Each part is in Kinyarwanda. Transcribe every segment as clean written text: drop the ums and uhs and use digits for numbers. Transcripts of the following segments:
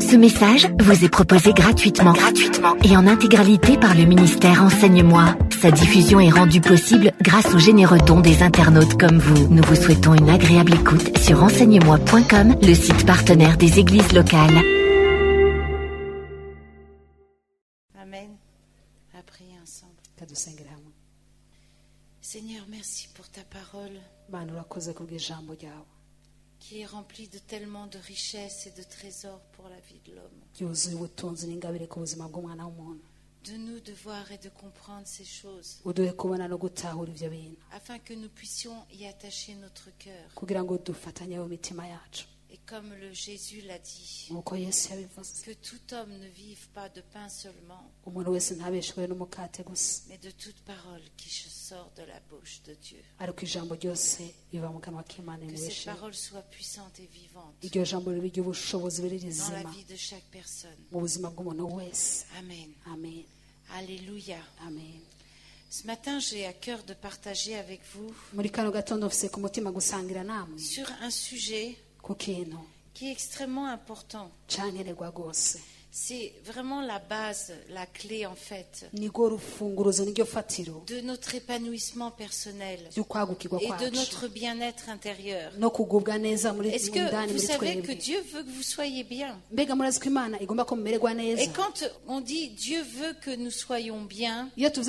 Ce message vous est proposé gratuitement et en intégralité par le ministère Enseigne-moi. Sa diffusion est rendue possible grâce aux généreux dons des internautes comme vous. Nous vous souhaitons une agréable écoute sur enseigne-moi.com, le site partenaire des églises locales. Amen. À prier ensemble. Seigneur, merci pour ta parole qui est remplie de tellement de richesses et de trésors pour la vie de l'homme. De nous de voir et de comprendre ces choses afin que nous puissions y attacher notre cœur. Et comme le Jésus l'a dit, que tout homme ne vive pas de pain seulement, mais de toute parole qui sort de la bouche de Dieu. Que cette parole soit puissante et vivante dans la vie de chaque personne. Amen. Amen. Alléluia. Amen. Ce matin, j'ai à cœur de partager avec vous sur un sujet qui est extrêmement important. C'est vraiment la base, la clé en fait de notre épanouissement personnel et de notre bien-être intérieur. Est-ce que vous savez que Dieu veut que vous soyez bien? Et quand on dit Dieu veut que nous soyons bien,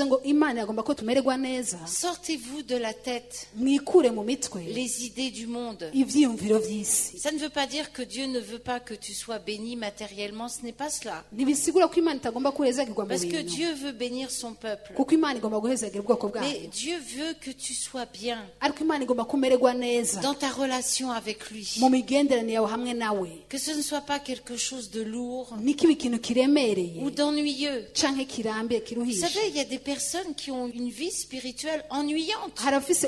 sortez-vous de la tête les idées du monde. Ça ne veut pas dire que Dieu ne veut pas que tu sois béni matériellement, ce n'est pas cela. Parce que Dieu veut bénir son peuple. Mais Dieu veut que tu sois bien dans ta relation avec lui. Que ce ne soit pas quelque chose de lourd ou d'ennuyeux. Vous savez, il y a des personnes qui ont une vie spirituelle ennuyante.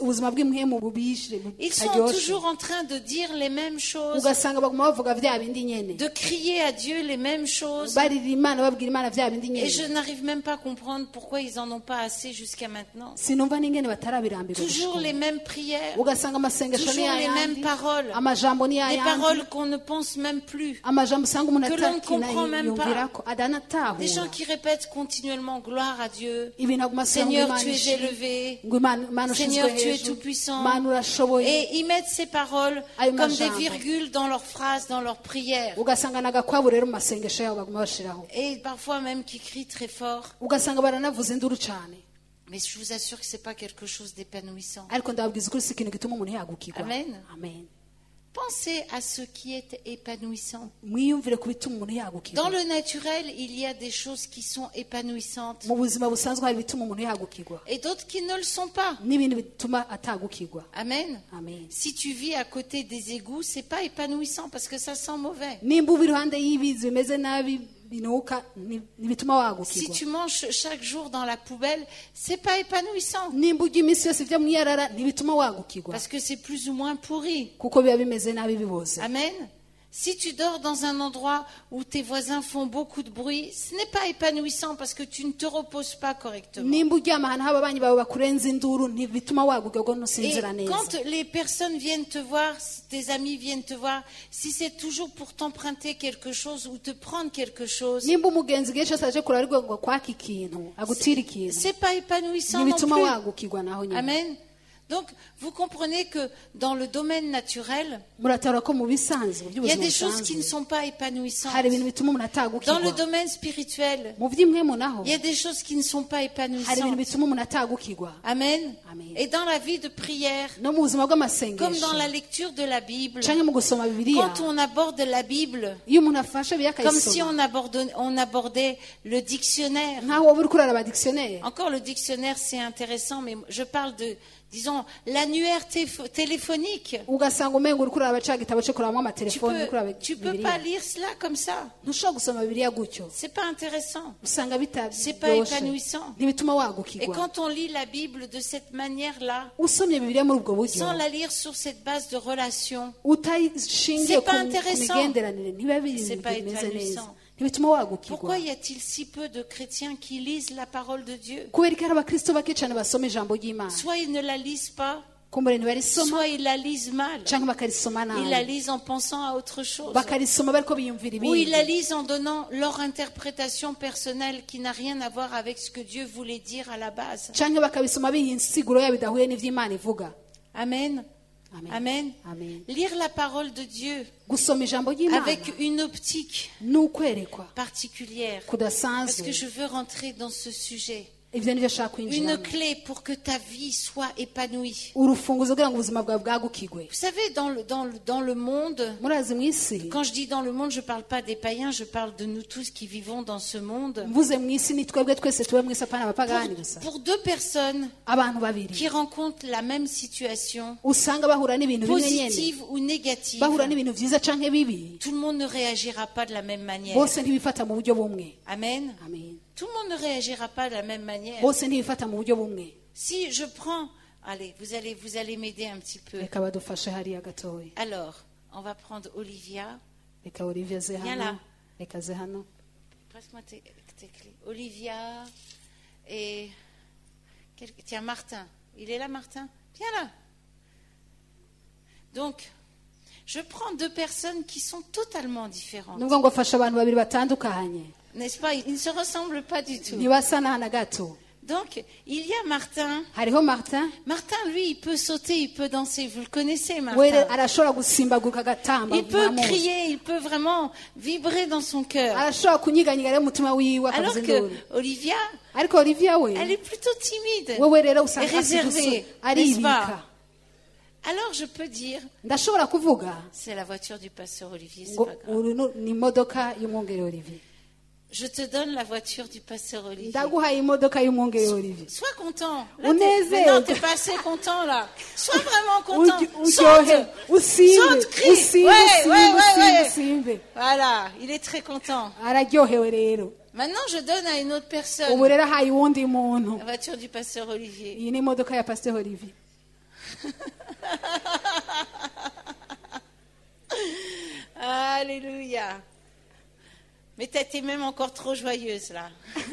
Ils sont toujours en train de dire les mêmes choses, de crier à Dieu les mêmes choses. Et je n'arrive même pas à comprendre pourquoi ils n'en ont pas assez jusqu'à maintenant. Toujours les mêmes prières, toujours les mêmes paroles, des paroles qu'on ne pense même plus, que l'on ne comprend même pas. Des gens qui répètent continuellement gloire à Dieu, Seigneur tu es élevé, Seigneur tu es tout puissant, et ils mettent ces paroles comme des virgules dans leurs phrases, dans leurs prières. Et parfois même qui crient très fort. Mais je vous assure que ce n'est pas quelque chose d'épanouissant. Amen. Pensez à ce qui est épanouissant. Dans le naturel, il y a des choses qui sont épanouissantes et d'autres qui ne le sont pas. Amen. Si tu vis à côté des égouts, c'est pas épanouissant parce que ça sent mauvais. Si tu manges chaque jour dans la poubelle, c'est pas épanouissant. Parce que c'est plus ou moins pourri. Amen. Si tu dors dans un endroit où tes voisins font beaucoup de bruit, ce n'est pas épanouissant parce que tu ne te reposes pas correctement. Et quand les personnes viennent te voir, tes amis viennent te voir, si c'est toujours pour t'emprunter quelque chose ou te prendre quelque chose, c'est pas épanouissant non plus. Amen. Donc, vous comprenez que dans le domaine naturel, il y a des choses qui ne sont pas épanouissantes. Dans le domaine spirituel, il y a des choses qui ne sont pas épanouissantes. Amen. Et dans la vie de prière, comme dans la lecture de la Bible, quand on aborde la Bible, comme si on abordait le dictionnaire. Encore le dictionnaire, c'est intéressant, mais je parle de... Disons, l'annuaire téléphonique. Tu peux pas lire cela comme ça. C'est pas intéressant. C'est pas épanouissant. Et quand on lit la Bible de cette manière-là, sans la lire sur cette base de relation, c'est pas intéressant. C'est pas épanouissant. Pourquoi y a-t-il si peu de chrétiens qui lisent la parole de Dieu? Soit ils ne la lisent pas, Soit ils la lisent mal. Ils la lisent en pensant à autre chose. Ou ils la lisent en donnant leur interprétation personnelle qui n'a rien à voir avec ce que Dieu voulait dire à la base. Amen. Amen. Amen. Lire la parole de Dieu avec une optique particulière. Parce que je veux rentrer dans ce sujet. Une clé pour que ta vie soit épanouie. Vous savez, dans le monde, quand je dis dans le monde, je ne parle pas des païens, je parle de nous tous qui vivons dans ce monde. Pour deux personnes qui rencontrent la même situation, positive ou négative, tout le monde ne réagira pas de la même manière. Amen. Tout le monde ne réagira pas de la même manière. Si je prends... Allez, vous allez m'aider un petit peu. Alors, on va prendre Olivia. Viens là. Presse-moi tes clés. Olivia et... Tiens, Martin. Il est là, Martin? Viens là. Donc, je prends deux personnes qui sont totalement différentes. N'est-ce pas? Ils ne se ressemblent pas du tout. Donc, il y a Martin. Martin, lui, il peut sauter, il peut danser. Vous le connaissez, Martin. Il peut crier, il peut vraiment vibrer dans son cœur. Alors que Olivia, elle est plutôt timide et réservée, n'est-ce pas? Alors je peux dire, c'est la voiture du pasteur Olivier, c'est pas grave. Je te donne la voiture du pasteur Olivier. Sois content. Là, non, t'es pas assez content là. Sois vraiment content. Saute, crie. Ouais. Voilà, il est très content. Maintenant, je donne à une autre personne la voiture du pasteur Olivier. Alléluia. Mais t'es même encore trop joyeuse là.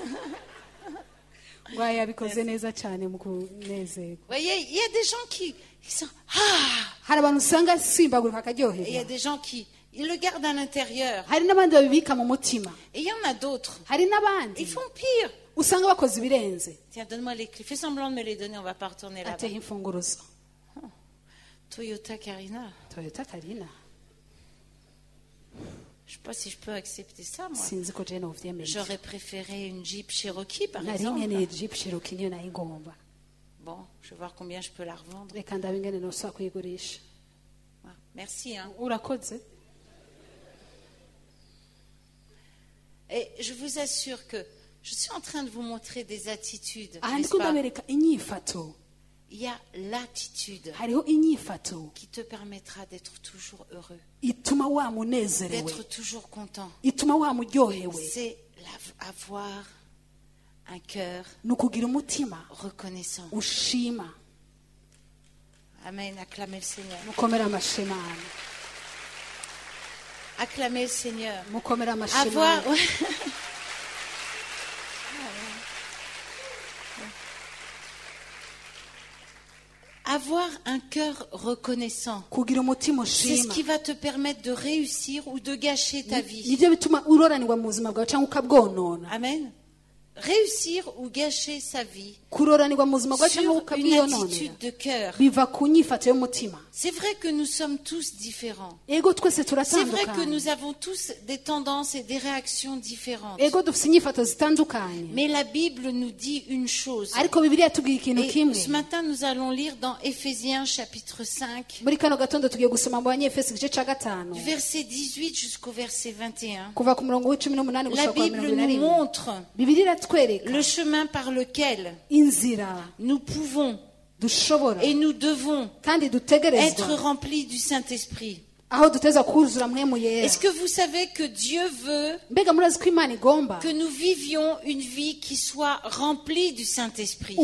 Vous voyez, il y a des gens qui sont et il y a des gens qui ils le gardent à l'intérieur. Et il y en a d'autres. Ils font pire. Tiens, donne-moi les clés. Fais semblant de me les donner, on va pas retourner là-bas. Toyota Carina. Je ne sais pas si je peux accepter ça, moi. J'aurais préféré une Jeep Cherokee, par exemple. Bon, je vais voir combien je peux la revendre. Merci. Hein. Et je vous assure que je suis en train de vous montrer des attitudes. Il y a l'attitude qui te permettra d'être toujours heureux, d'être toujours content. C'est avoir un cœur reconnaissant. Amen. Acclamez le Seigneur. Acclamez le Seigneur. Avoir... Avoir un cœur reconnaissant, c'est ce qui va te permettre de réussir ou de gâcher ta vie. Amen. Réussir ou gâcher sa vie sur une attitude de cœur. C'est vrai que nous sommes tous différents. C'est vrai que nous avons tous des tendances et des réactions différentes. Mais la Bible nous dit une chose. Et ce matin, nous allons lire dans Éphésiens chapitre 5, du verset 18 jusqu'au verset 21. La Bible nous montre le chemin par lequel nous pouvons et nous devons être remplis du Saint-Esprit. Est-ce que vous savez que Dieu veut que nous vivions une vie qui soit remplie du Saint-Esprit?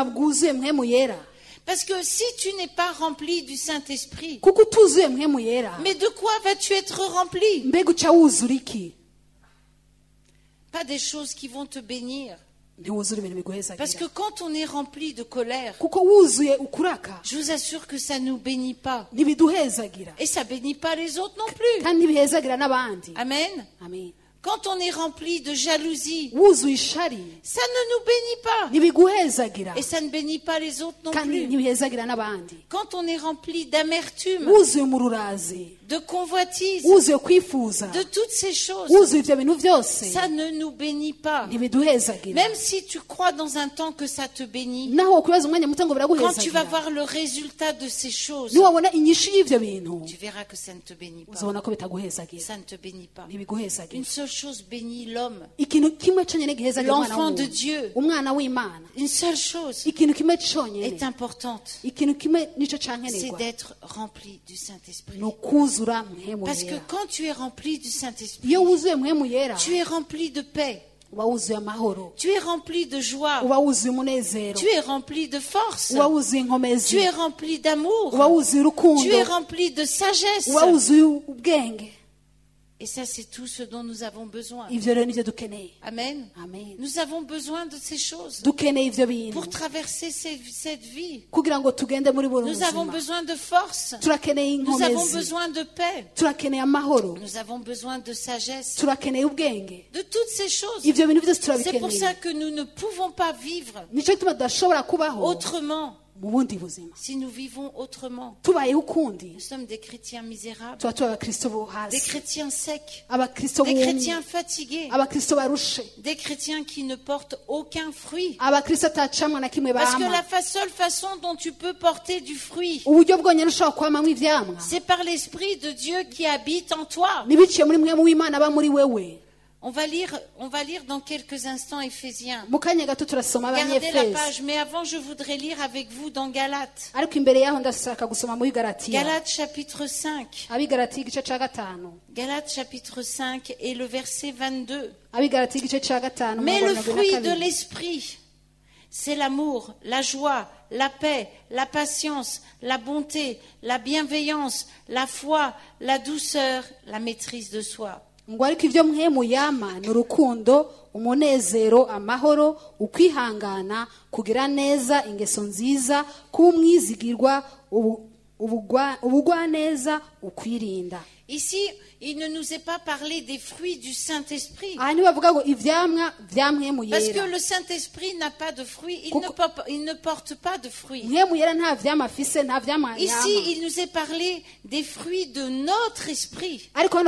Parce que si tu n'es pas rempli du Saint-Esprit, mais de quoi vas-tu être rempli? Pas des choses qui vont te bénir. Parce que quand on est rempli de colère, je vous assure que ça ne nous bénit pas. Et ça ne bénit pas les autres non plus. Amen. Quand on est rempli de jalousie, ça ne nous bénit pas. Et ça ne bénit pas les autres non plus. Quand on est rempli d'amertume, de convoitise, de toutes ces choses, ça ne nous bénit pas. Même si tu crois dans un temps que ça te bénit, quand tu vas voir le résultat de ces choses, tu verras que ça ne te bénit pas. Ça ne te bénit pas. Une seule chose bénit l'homme, l'enfant de Dieu. Une seule chose est importante, c'est d'être rempli du Saint-Esprit. Parce que quand tu es rempli du Saint-Esprit, tu es rempli de paix, tu es rempli de joie, tu es rempli de force, tu es rempli d'amour, tu es rempli de sagesse. Et ça, c'est tout ce dont nous avons besoin. Amen. Nous avons besoin de ces choses pour traverser cette vie. Nous avons besoin de force. Nous avons besoin de paix. Nous avons besoin de sagesse. De toutes ces choses. C'est pour ça que nous ne pouvons pas vivre autrement. Si nous vivons autrement, nous sommes des chrétiens misérables, des chrétiens secs, des chrétiens fatigués, des chrétiens qui ne portent aucun fruit. Parce que la seule façon dont tu peux porter du fruit, c'est par l'Esprit de Dieu qui habite en toi. On va lire dans quelques instants Éphésiens. Gardez la page, mais avant je voudrais lire avec vous dans Galates. Galates chapitre 5. Galates chapitre 5 et le verset 22. Mais le fruit de l'esprit, c'est l'amour, la joie, la paix, la patience, la bonté, la bienveillance, la foi, la douceur, la maîtrise de soi. ngo ariko ibyo mwemu yama ni urukundo, umunezero, amahoro, ukwihangana, kugira neza, ingeso nziza, kuba umwizigirwa, ubugwaneza, ukwirinda. Ici, il ne nous est pas parlé des fruits du Saint-Esprit. Parce que le Saint-Esprit n'a pas de fruits, il ne porte pas de fruits. Ici, il nous est parlé des fruits de notre esprit, dans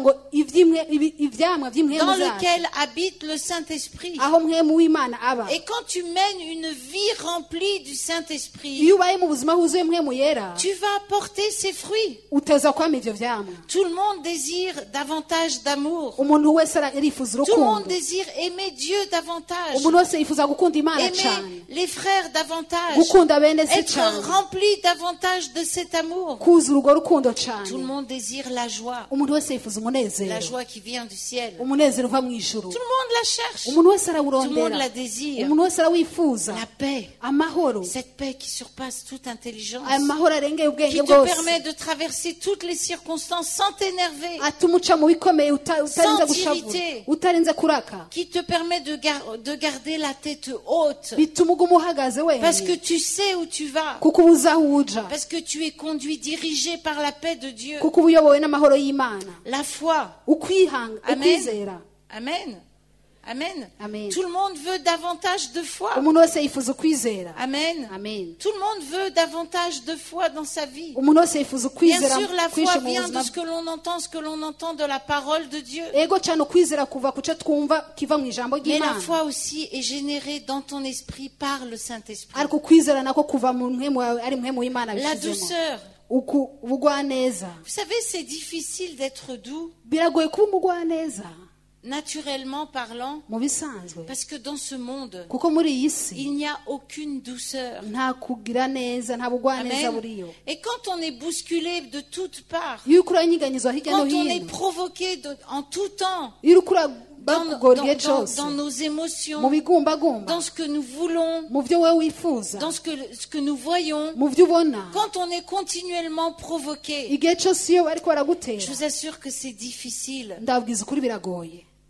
lequel habite le Saint-Esprit. Et quand tu mènes une vie remplie du Saint-Esprit, tu vas porter ces fruits. Tout le monde désire davantage d'amour. Tout le monde désire aimer Dieu davantage. Aimer les frères davantage. Être rempli davantage de cet amour. Tout le monde désire la joie. La joie qui vient du ciel. Tout le monde la cherche. Tout le monde la désire. La paix. Cette paix qui surpasse toute intelligence. Qui te permet de traverser toutes les circonstances sans t'énerver, sans t'irriter, qui te permet de garder la tête haute, parce que tu sais où tu vas, parce que tu es conduit, dirigé par la paix de Dieu. La foi. Amen. Amen. Amen. Amen. Tout le monde veut davantage de foi. Amen. Amen. Tout le monde veut davantage de foi dans sa vie. Bien sûr, la foi vient de ce que l'on entend de la parole de Dieu. Mais la foi aussi est générée dans ton esprit par le Saint-Esprit. La douceur. Vous savez, c'est difficile d'être doux. Naturellement parlant, parce que dans ce monde, il n'y a aucune douceur. Amen. Et quand on est bousculé de toutes parts, quand on est provoqué en tout temps, dans nos émotions, dans ce que nous voulons, dans ce que nous voyons, quand on est continuellement provoqué, je vous assure que c'est difficile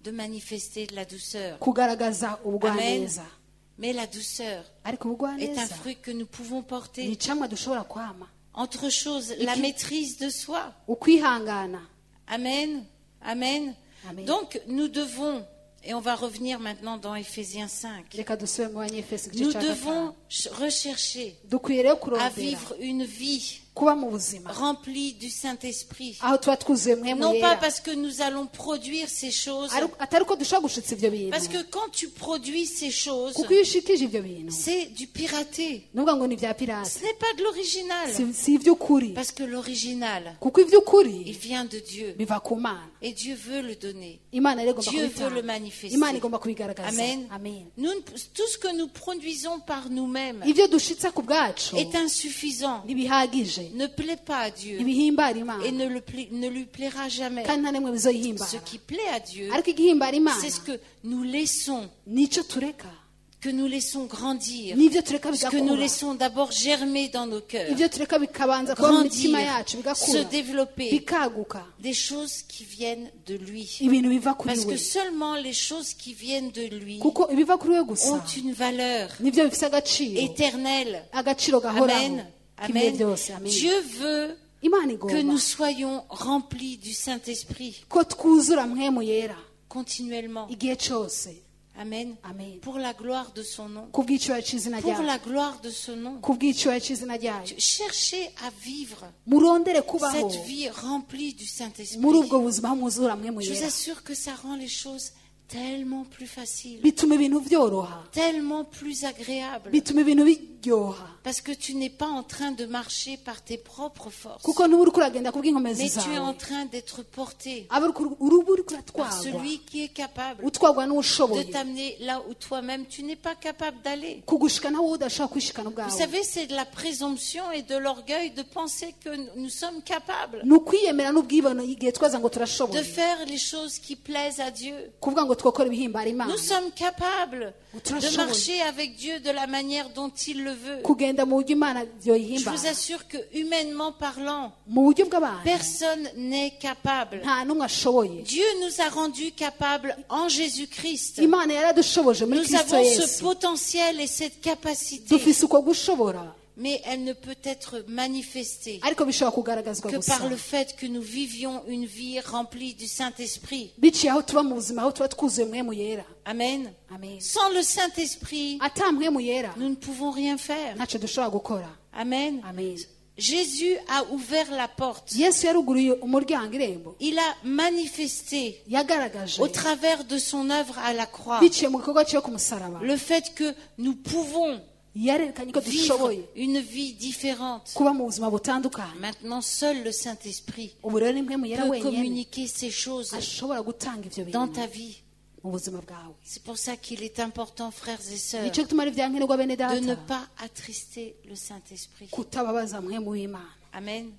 de manifester de la douceur. kugaragaza ubugwaneza. Mais la douceur Ariko est un ubugwaneza fruit que nous pouvons ni porter. icamwa dushobora kwama. Autre chose, la maîtrise de soi. Ukwihangana. Amen. Amen. Amen. Donc, nous devons, et on va revenir maintenant dans Ephésiens 5, Reka dusubire mu Banyefeso igice nous cya devons gatanu. rechercher Dukwiriye rero à kurondera vivre une vie kuba mu buzima remplie du Saint-Esprit. aho tuba twuzuye mwemu Non pas yera. parce que nous allons produire ces choses, Atari ko dushobora gushitsa ibyo bintu. parce que quand tu produis ces choses, kuko iyo ushikije ibyo bintu c'est du piraté. nuvuga ngo ni ibya pirate. Ce n'est pas de l'original. Si iby'ukuri. Parce que l'original, Kuko iby'ukuri il vient de Dieu. biva ku Mana. Et Dieu veut le donner. Imana rero igomba Dieu veut kubitanga. le manifester. Imana igomba kubigaragaza. Amen. Amen. Tout ce que nous produisons par nous-mêmes Ibyo dushitsa ku bwacu est insuffisant, ntibihagije. ne plaît pas à Dieu Ibihimbara et Imana ne lui plaira jamais. kandi nta n'imwe bizoyihimbara. Ce qui plaît à Dieu, Ariko igihimbara Imana c'est ce que nous laissons, nicyo tureka. que nous laissons grandir, N'ibyo tureka ce que nous bigakura. laissons d'abord germer dans nos cœurs, Ibyo tureka bikabanza kuba mu mitima grandir, yacu se bigakura. développer, Bikaguka. des choses qui viennent de lui. Ibintu biva kuri Parce we. que seulement les choses qui viennent de lui Kuko ibiva kuri we gusa ont une valeur nibyo bifite agaciro. éternelle. Agaciro gahoraho. Amen. K'ibihe Amen. byose. Amen. Dieu veut Imana que igomba nous soyons remplis du Saint-Esprit ko twuzura mwemu yera continuellement. igihe cyose. Amen. Amen. Pour la gloire de son nom. Kubw'icyubahiro cy'izina Pour ryayo. la gloire de son nom. Kubw'icyubahiro cy'izina ryayo. Cherchez à vivre Murondere kubaho cette vie remplie du muri Saint-Esprit. ubwo buzima aho mwuzura mwemu Je vous yera. assure que ça rend les choses tellement plus faciles, Bituma ibintu byoroha. tellement plus agréables. Bituma ibintu biryoha. Parce que tu n'es pas en train de marcher par tes propres forces, Kuko n'ubu uriko uragenda kubw'inkomezi mais tu es en zawe. train d'être porté Urubu uriko par uratwarwa. celui qui est capable Utwarwa de n'ushoboye. t'amener là où toi-même tu n'es pas capable d'aller. Kugushika nawe udashobora kwishikana Vous ubwawe. savez, c'est de la présomption et de l'orgueil de penser que nous sommes capables Ni ukwiyemera n'ubwibone igihe twaza ngo de turashoboye. faire les choses qui plaisent à Dieu. Kuvuga ngo twokora ibihimbara Imana. Nous sommes capables de Turashoboye. marcher avec Dieu de la manière dont il le veut. Kugenda mu buryo Imana Je yoyihimbara. vous assure que humainement parlant, Mu buryo bw'abantu personne n'est capable. nta n'umwe ashoboye. Dieu nous a rendus capables en Jésus-Christ. Imana yaradushoboje muri Nous Kristo avons ce Yesu. potentiel et cette capacité, Dufise uko gushobora mais elle ne peut être manifestée ariko bishobora kugaragazwa que gusa par le fait que nous vivions une vie remplie du Saint-Esprit. biciye aho tuba mu buzima aho tuba twuzuye mwemu yera. Amen. Amen. Sans le Saint-Esprit, Ata mwemu yera nous ne pouvons rien faire. ntacyo dushobora gukora. Amen. Amen. Jésus a ouvert la porte. Yesu yaruguruye umuryango irembo. Il a manifesté Yagaragaje au travers de son œuvre à la croix biciye mu gikorwa cyo ku musaraba. le fait que nous pouvons Yarerekanye ko vivre dushoboye une vie différente. kuba mu buzima butandukanye. Maintenant, seul le Saint-Esprit Ubu rero ni mwemu yera peut wenyine communiquer ces choses ashobora gutanga ibyo dans bintu ta vie. mu buzima bwawe. C'est pour ça qu'il est important, frères et sœurs, Nicyo gituma ari ibyankenerwa bene de ne data pas attrister le Saint-Esprit. kutababaza mwemu w'Imana. Amen.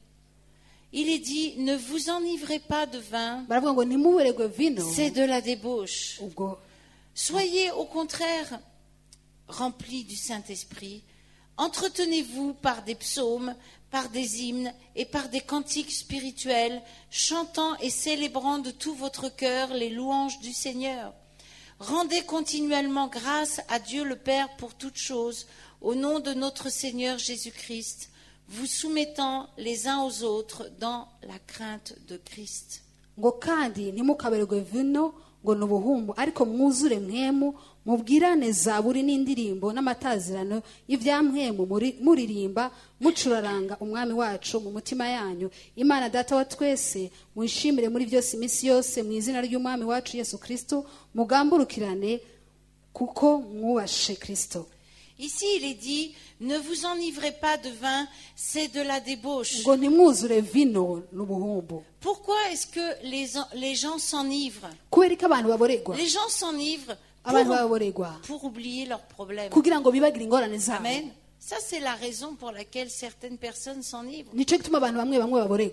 Il est dit, ne vous enivrez pas de vin, Baravuga ngo ntimuberegwe vino c'est de la débauche. ubwo Soyez au contraire remplis du Saint-Esprit. Entretenez-vous par des psaumes, par des hymnes et par des cantiques spirituels, chantant et célébrant de tout votre cœur les louanges du Seigneur. Rendez continuellement grâce à Dieu le Père pour toutes choses, au nom de notre Seigneur Jésus-Christ, vous soumettant les uns aux autres dans la crainte de Christ. ngo kandi ntimukaberwe vino ngo ni ubuhumbu ariko mwuzure mwemu mubwirane zaburi n'indirimbo n'amatazirano y'ibya mwemu muririmba mucuraranga umwami wacu mu mutima yanyu. Imana data wa twese mwishimire muri byose iminsi yose mu izina ry'umwami wacu Yesu Kristo mugamburukirane kuko mwubashe Kristo. Ici, il est dit, ne vous enivrez pas de vin, c'est de la débauche. ngo ntimwuzure vino n'ubuhumbu. Pourquoi est-ce que les gens s'enivrent? kubera ko abantu baboregwa Les gens s'enivrent abantu baboregwa pour oublier leurs problèmes. kugira ngo bibagire ingorane zabo. Amen. Ça, c'est la raison pour laquelle certaines personnes s'enivrent. nicyo gituma abantu bamwe baboregwa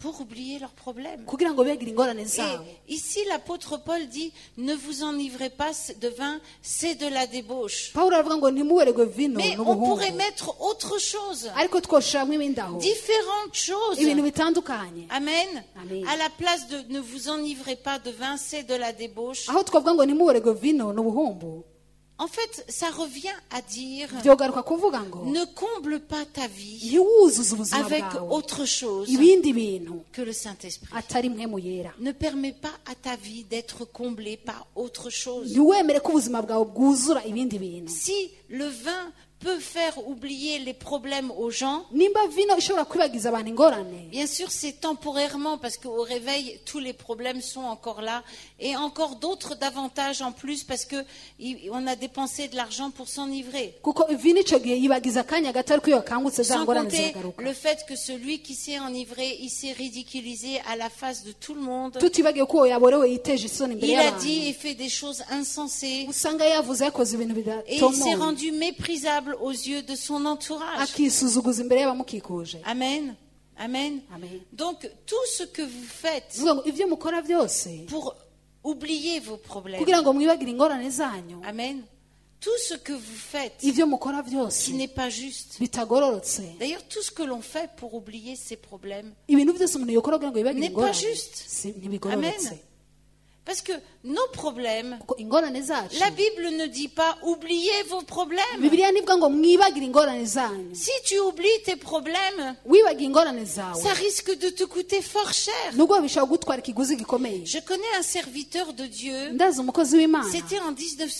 pour oublier leurs problèmes. kugira ngo begire ingorane zabo. Et ici, l'apôtre Paul dit, ne vous enivrez pas de vin, c'est de la débauche. Pawulo aravuga ngo ntimuwererwe vino Mais on pourrait mettre autre chose. ariko twoshiramo ibindi aho, Différentes choses. ibintu bitandukanye. Amen. Amen. À la place de ne vous enivrez pas de vin, c'est de la débauche. aho twavuga ngo ntimuwererwe vino n'ubuhumbu, En fait, ça revient à dire, byogaruka kuvuga ngo ne comble pas ta vie ntiwuzuze ubuzima avec bwawe autre chose ibindi bintu que le Saint-Esprit. atari mpemu yera. Ne permets pas à ta vie d'être comblée par autre chose. ntiwemere ko ubuzima bwawe bwuzura ibindi bintu. Si le vin peut faire oublier les problèmes aux gens, nimba vino ishobora kwibagiza abantu ingorane, bien sûr c'est temporairement parce qu'au réveil tous les problèmes sont encore là et encore d'autres davantage en plus parce que on a dépensé de l'argent pour s'enivrer. kuko vino icyo gihe yibagiza akanya gato ariko iyo yakangutse za Sans ngorane compter ziragaruka. le fait que celui qui s'est enivré, il s'est ridiculisé à la face de tout le monde. tutibagiye ko uwo yaborewe yiteje isoni imbere Il a dit y'abantu, et fait des choses insensées usanga yavuze yakoze ibintu et il s'est bidatomoye, rendu méprisable aux yeux de son entourage. akisuzuguza imbere y'abamukikuje. Amen. Amen. Amen. Donc tout ce que vous faites Nuvuga ngo ibyo mukora byose pour oublier vos problèmes. kugira ngo mwibagire ingorane zanyu, Amen. Tout ce que vous faites ibyo mukora byose qui n'est pas juste. bitagororotse, D'ailleurs, tout ce que l'on fait pour oublier ces problèmes ibintu byose umuntu yokora kugira ngo yibagire n'est pas ingorane juste. ntibigororotse. Amen. Parce que nos problèmes, kuko ingorane zacu, la Bible ne dit pas oubliez vos problèmes. bibiliya nivuga ngo mwibagire ingorane zanyu. Si tu oublies tes problèmes, wibagiye ingorane zawe, ça risque de te coûter fort cher. nubwo bishobora gutwara ikiguzi gikomeye. Je connais un serviteur de Dieu. ndazi umukozi w'imana, C'était en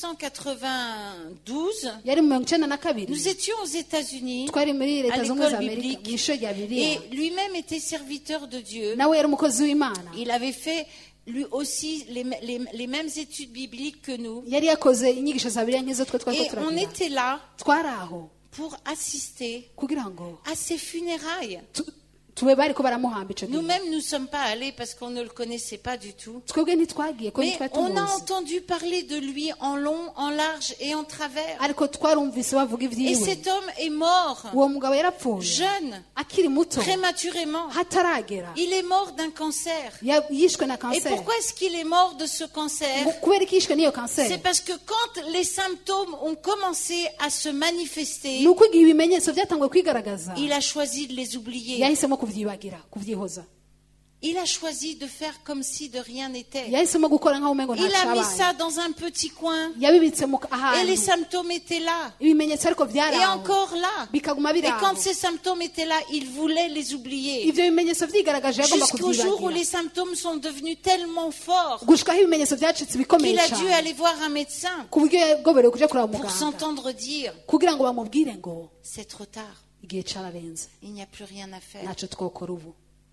1992. yari mu 1992, Nous étions aux États-Unis twari muri leta à zunze ubumwe za l'école amerika mu biblique ishuri rya bibiliya. et lui-même était serviteur de Dieu. nawe yari umukozi w'imana, Il avait fait lui aussi les mêmes études bibliques que nous. yari yakoze inyigisho za bibiliya nk'izo twe twari Et on turagira. était là twari aho pour assister kugira ngo à ses funérailles. tube bari ko baramuhamba icyo gihe. Nous-mêmes, nous ne sommes pas allés parce qu'on ne le connaissait pas du tout. twebwe ntitwagiye ko Mais ntitwari on a tumuzi, entendu parler de lui en long, en large et en travers. ariko twarumvise bavuga Et ibyiwe. cet homme est mort, uwo mugabo yarapfuye jeune, akiri muto, prématurément. hataragera, Il est mort d'un cancer. yishwe na Et kanseri. pourquoi est-ce qu'il est mort de ce cancer? kubera ko yishwe n'iyo C'est kanseri, parce que quand les symptômes ont commencé à se manifester, ni uko igihe ibimenyetso byatanguye kwigaragaza, il a choisi de les oublier. yahisemo kubyibagira, kubyihoza. Il a choisi de faire comme si de rien n'était. yahisemo gukora nk'aho umengo Il a mis ntacabaye, ça dans un petit coin. yabibitse mu Et les ahantu, symptômes étaient là. ibimenyetso ariko byari Et aho, encore là. bikaguma Et biri quand aho. ces symptômes étaient là, il voulait les oublier. ibyo bimenyetso byigaragaje yagomba Jusqu'au jour où kubyibagira, les symptômes sont devenus tellement forts gushikaho ibimenyetso byacitse bikomeye qu'il a dû cyane, aller voir un médecin ku buryo yagoberewe kuja kureba pour muganga s'entendre dire kugira ngo bamubwire ngo c'est trop tard, igihe cararenze, il n'y a plus rien à faire. ntacyo twokora ubu.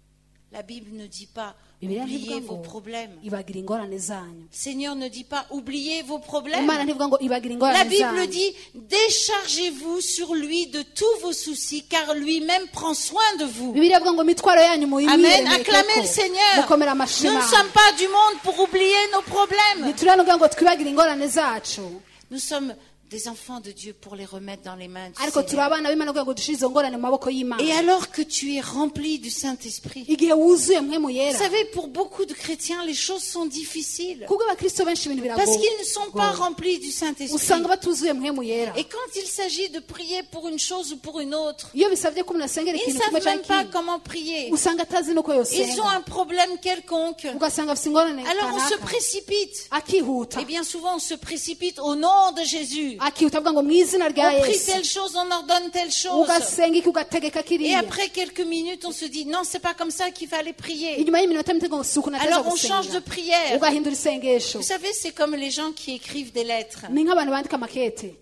La Bible ne dit pas Bibiliya oubliez ntivuga vos ngo problèmes. ibagira ingorane zanyu, Seigneur ne dit pas oubliez vos problèmes. imana ntivuga ngo ibagira La ingorane Bible zanyu. dit déchargez-vous sur lui de tous vos soucis car lui-même prend soin de vous. bibiliya ivuga ngo imitwaro yanyu Amen. Acclamez le Seigneur. mukomera Nous amashyi ne Imana. sommes pas du monde pour oublier nos problèmes. ntituri hano kugira ngo twibagire ingorane zacu, Nous sommes des enfants de Dieu pour les remettre dans les mains du ariko turi Seigneur. abana b'imana kugira ngo dushire izo ngorane mu maboko y'imana. Et alors que tu es rempli du Saint-Esprit, igihe wuzuye mpemu vous yera, savez, pour beaucoup de chrétiens, les choses sont difficiles kubwo abakristo benshi ibintu parce biragoye, qu'ils ne sont pas remplis du Saint-Esprit. usanga batuzuye mpemu yera. Et quand il s'agit de prier pour une chose ou pour une autre, iyo bisabye ko umuntu asengera ils ne ikintu kimwe savent même cyangwa pas ikindi, comment prier. usanga atazi nuko Ils ont yosenga, un problème quelconque. ugasanga afite ingorane Alors on se kanaka, précipite. akihuta, Et bien souvent on se précipite au nom de Jésus. akihuta avuga ngo mu izina rya On prie yesu, telle chose, on ordonne telle chose. ugasenga iki ugategeka Et kiriya, après quelques minutes, on se dit non, c'est pas comme ça qu'il fallait prier. inyuma y'iminota mike ngo si uku nateza Alors on change de gusenga, prière. ugahindura isengesho. Vous savez, c'est comme les gens qui écrivent des lettres. ni nk'abantu bandika makete,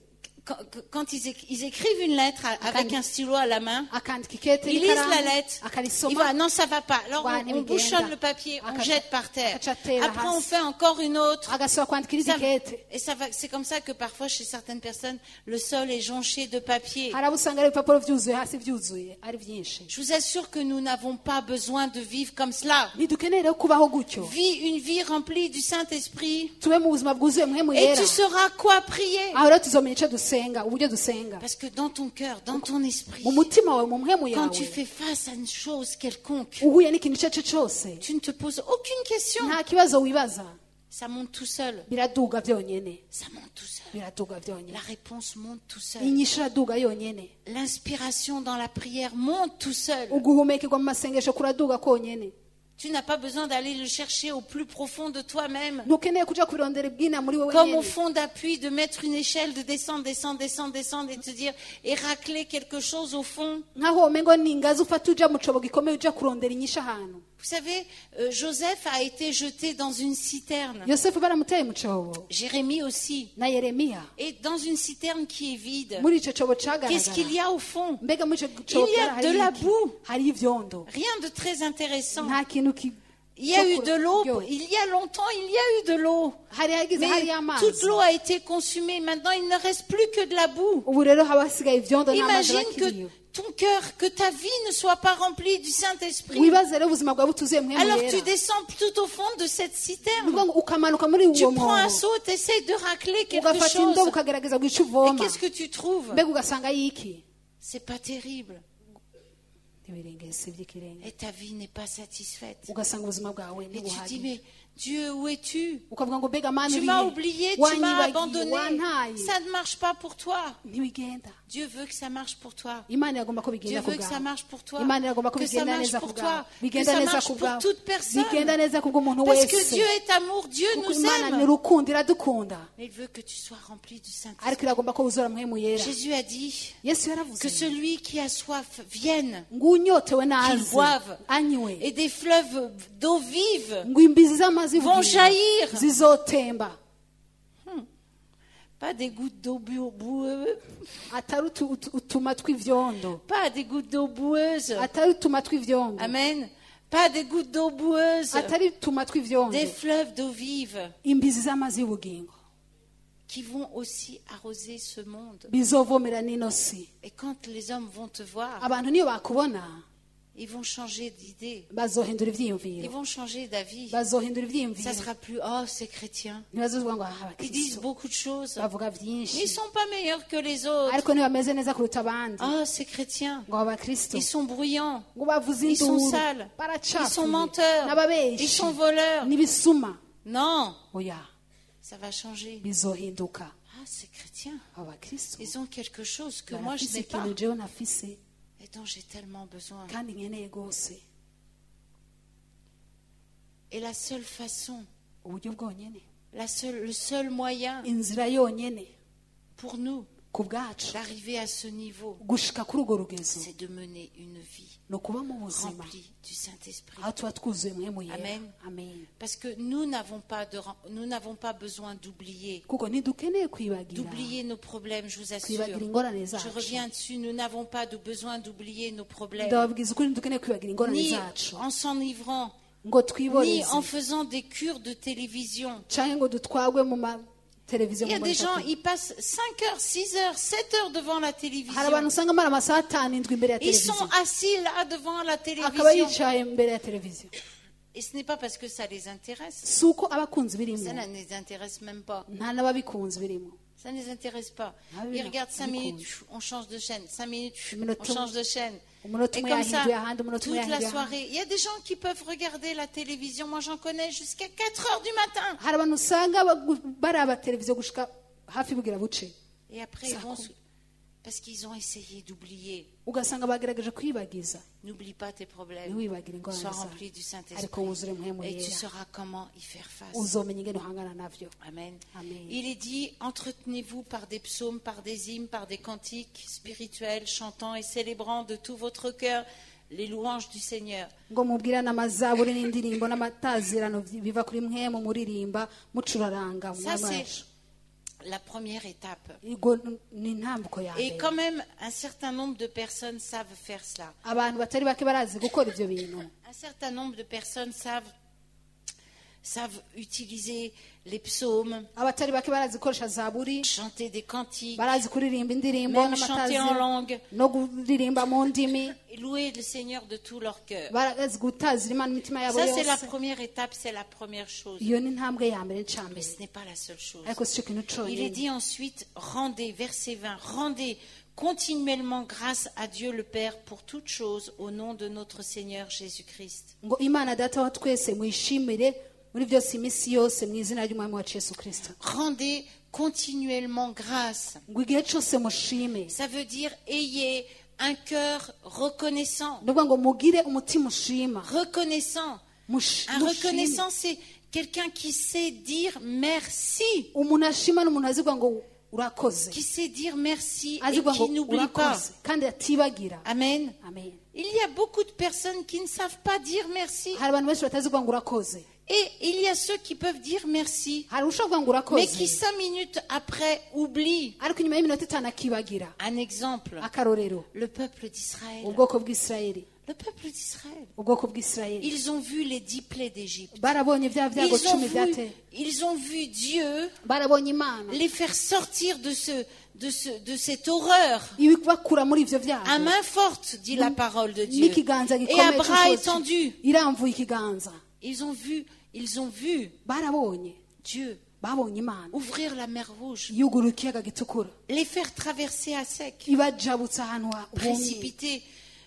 Quand ils écrivent une lettre avec un stylo à la main, akandika ikete ils lisent la n'ikaramu, lettre. Il akarisoma, va, non, ça va pas. Alors Ouais, on ntibigenda. bouchonne le papier, on jette par terre. akacatera Après on hasi, fait encore une autre. agasaba kwandika irindi Ça- kete. et ça va, c'est comme ça que parfois chez certaines personnes, le sol est jonché de papier. hari abo usanga ari ibipapuro byuzuye hasi byuzuye ari byinshi. Je vous assure que nous n'avons pas besoin de vivre comme cela. ntidukeneye rero kubaho gutyo, Vis une vie remplie du Saint-Esprit tube mu buzima bwuzuye mpemu et yera, tu sauras quoi prier. aho rero tuzomenya icyo dusenga. Parce que dans ton cœur, dans ton esprit, quand tu fais face à une chose quelconque, tu ne te poses aucune question. Ça monte tout seul. Ça monte tout seul. La réponse monte tout seul. L'inspiration dans la prière monte tout seul. Tu n'as pas besoin d'aller le chercher au plus profond de toi-même. Comme au fond d'appui, de mettre une échelle, de descendre et te dire, et racler quelque chose au fond. Vous savez, Joseph a été jeté dans une citerne. Jérémie aussi. Et dans une citerne qui est vide. Qu'est-ce qu'il y a au fond? Il y a de la boue. Rien de très intéressant. Il y a eu de l'eau. Il y a longtemps, il y a eu de l'eau. Mais toute l'eau a été consumée. Maintenant, il ne reste plus que de la boue. Imagine que ton cœur, que ta vie ne soit pas remplie du Saint-Esprit. Alors tu descends tout au fond de cette citerne. Tu prends un seau, tu essaies de racler quelque chose. Et qu'est-ce que tu trouves? C'est pas terrible. Et ta vie n'est pas satisfaite. Et tu dis, mais Dieu, où es-tu? Tu m'as oublié, tu m'as abandonné. Ça ne marche pas pour toi. Dieu veut que ça marche pour toi. Dieu veut que ça marche pour toi. Que ça marche pour toi. Que ça marche pour toute personne. Parce que Dieu est amour. Dieu nous aime. Mais il veut que tu sois rempli du Saint-Esprit. Jésus a dit que celui qui a soif vienne, qu'il boive. Et des fleuves d'eau vive vont jaillir. Pas des gouttes d'eau boueuses. Pas des gouttes d'eau boueuses. Amen. Pas des gouttes d'eau boueuses. Des fleuves d'eau vive qui vont aussi arroser ce monde. Et quand les hommes vont te voir, ils vont changer d'idée. Ils vont changer d'avis. Ça sera plus, oh, ces chrétiens. Ils disent beaucoup de choses. Mais ils ne sont pas meilleurs que les autres. Oh, ces chrétiens. Ils sont bruyants. Ils sont sales. Ils sont menteurs. Ils sont voleurs. Non. Ça va changer. Ah, ces chrétiens. Ils ont quelque chose que moi je n'ai pas. Et dont j'ai tellement besoin. Et la seule façon, le seul moyen pour nous d'arriver à ce niveau, c'est de mener une vie remplie du Saint-Esprit. Amen. Parce que nous n'avons pas besoin d'oublier nos problèmes, je vous assure. Je reviens dessus, nous n'avons pas besoin d'oublier nos problèmes. Ni en s'enivrant, ni en faisant des cures de télévision. Il y a des gens, ils passent 5 heures, 6 heures, 7 heures devant la télévision. Ils sont assis là devant la télévision. Et ce n'est pas parce que ça les intéresse. Ça ne les intéresse même pas. Ça ne les intéresse pas. Ils regardent 5 minutes, on change de chaîne. 5 minutes, on change de chaîne. Et comme ça, toute la soirée. Il y a des gens qui peuvent regarder la télévision. Moi, j'en connais jusqu'à 4 heures du matin. Et après, ils vont... Parce qu'ils ont essayé d'oublier. N'oublie pas tes problèmes. Sois rempli du Saint-Esprit. Et tu sauras comment y faire face. Amen. Il est dit, entretenez-vous par des psaumes, par des hymnes, par des cantiques spirituels, chantant et célébrant de tout votre cœur les louanges du Seigneur. Ça, c'est la première étape. Et quand même, un certain nombre de personnes savent faire cela. Un certain nombre de personnes savent savent utiliser les psaumes, abatari bake barazikoresha zaburi, chanter des cantiques, barazi kuririmba indirimbo même chanter en langue, no kuririmba mu ndimi, et louer le Seigneur de tout leur cœur. barazi gutazira Imana imitima yabo Ça, yose. c'est la première étape, c'est la première chose. Iyo ni intambwe ya mbere Mais ncambere, ce n'est pas la seule chose. ariko si cyo kintu Il est conyine. dit ensuite, rendez, verset 20, rendez continuellement grâce à Dieu le Père pour toutes choses au nom de notre Seigneur Jésus-Christ. Ngo Imana data wa twese muyishimire muri byose iminsi yose mu izina ry'umwami wacu Yesu Kristo. Rendez continuellement grâce. Ngo igihe cyose mushime. Ça veut dire ayez un cœur reconnaissant. Ndavuga ngo mugire umutima ushima. Reconnaissant. Un reconnaissant, c'est quelqu'un qui sait dire merci. Umuntu ashima n'umuntu azivuga ngo urakoze. Qui sait dire merci et Azivuga ngo qui n'oublie pas. urakoze kandi atibagira. Amen. Amen. Il y a beaucoup de personnes qui ne savent pas dire merci. Hari abantu benshi batazivuga ngo urakoze. Et il y a ceux qui peuvent dire merci, Hari ushobora kuvuga ngo mais urakoze. qui 5 minutes après oublient. Ariko nyuma y'iminota itanu akibagira. Un exemple, Akarorero, le peuple d'Israël. ubwoko bw'Isirayeli. Le peuple d'Israël. Ubwoko bw'Isirayeli. Ils ont vu les 10 plaies d'Égypte. Barabonye bya byago 10 Ils ont vu Dieu barabonye Imana. les faire sortir de cette horreur. Ibakura muri ivyo byago. À main forte, dit la parole de Dieu. N'ikiganza Et à gikomeye bras cy'ubushobozi. étendus. Iramvuye ikiganza. Ils ont vu Barabonye. Dieu Babonye Imana. ouvrir la mer Rouge, Yugura ikiyaga gitukura. les faire traverser à sec, Ibajabutsa ahantu humye. précipiter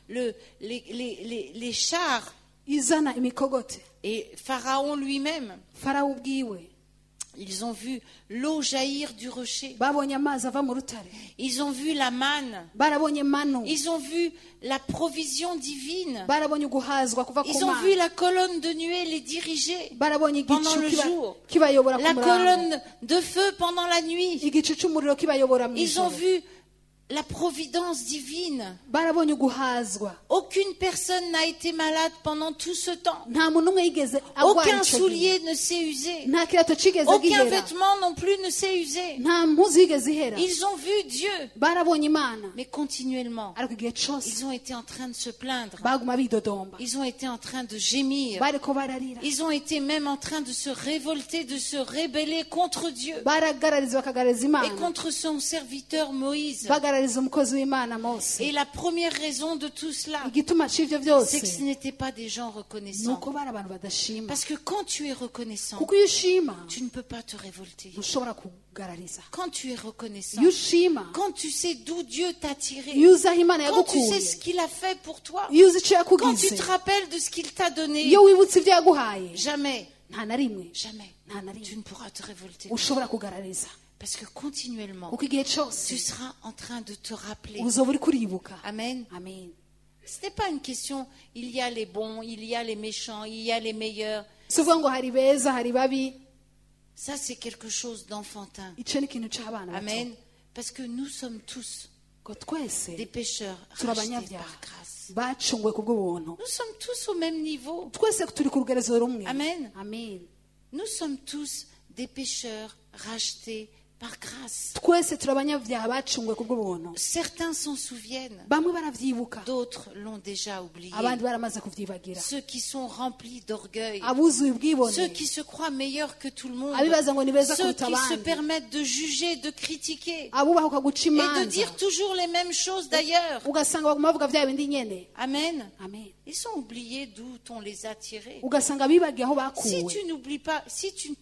les chars. Izana imikogote. Et Pharaon lui-même, Farawo ubwiwe. ils ont vu l'eau jaillir du rocher. Babonye amazi ava mu rutare. Ils ont vu la manne. Barabonye manu. Ils ont vu la provision divine. Barabonye guhazwa kuva ku Ils ont vu Mana. la colonne de nuée les diriger. Barabonye pendant le igicu jour. kibayobora La ku murango. colonne de feu pendant la nuit. Igicu cy'umuriro kibayobora mu Ils ont ijoro. vu la providence divine. Barabonye guhazwa. Aucune personne n'a été malade pendant tout ce temps. Nta muntu umwe yigeze agwara Aucun ico gihe. soulier ne s'est usé. Nta kirato cigeze Aucun gihera. vêtement non plus ne s'est usé. Nta mpuzu yigeze ihera. Ils ont vu Dieu. Barabonye Imana. Mais continuellement, Ariko igihe cose ils ont été en train de se plaindre. baguma bidodomba. Ils ont été en train de gémir. Bariko bararira. Ils ont été même en train de se révolter, de se rébeller contre Dieu Baragarariza bakagarariza et Imana. contre son serviteur Moïse. Bagarariza umukozi w'Imana Mose. Et la première raison de tout cela, Igituma c'ivyo c'est que byose ce n'étaient pas des gens reconnaissants. nuko bari abantu badashima. Parce que quand tu es reconnaissant, Kuko iyo ushima tu ne peux pas te révolter. ntushobora kugarariza. Quand tu es reconnaissant, Iyo ushima, quand tu sais d'où Dieu t'a tiré, iyo uzi aho Imana quand tu sais yagukuye, ce qu'il a fait pour toi, iyo uzi ico quand tu yakugize, te rappelles de ce qu'il t'a donné, iyo wibutse ibyo yaguhaye, jamais, nta na rimwe jamais, nta na tu rimwe ne pourras te révolter. ushobora kugarariza. Parce que continuellement, Kuko igihe tu cose seras en train de te rappeler. uzoba uri kuribuka. Amen. Amen. Ce n'est pas une question, il y a les bons, il y a les méchants, il y a les meilleurs. Si uvuga ngo hari beza hari babi, Ça, c'est quelque chose d'enfantin. ico ni ikintu c'abana bato. Amen. Parce que nous sommes tous Ngo twese des pécheurs turi rachetés abanyabyaha par grâce. bacunguwe kubw'ubuntu. Nous sommes tous au même niveau. Twese turi ku rugerezo rumwe. Amen. Amen. Nous sommes tous des pécheurs rachetés par grâce. Twese turi abanyabyaha bacunguwe kubw'ubuntu. Certains s'en souviennent, Bamwe baravyibuka, d'autres l'ont déjà oublié. abandi baramaze kuvyibagira. Ceux qui sont remplis d'orgueil, Abuzuye ubwibone, ceux qui se croient meilleurs que tout le monde, abibaza ngo ni beza ceux kuruta qui se abandi, permettent de juger, de critiquer abubahuka guca et de imanza, dire toujours les mêmes choses d'ailleurs. ugasanga baguma bavuga vya bindi nyene. Amen. Amen. Ils sont oubliés d'où on les a tirés. Ugasanga bibagiye aho Si bakuwe. tu n'oublies pas, si tu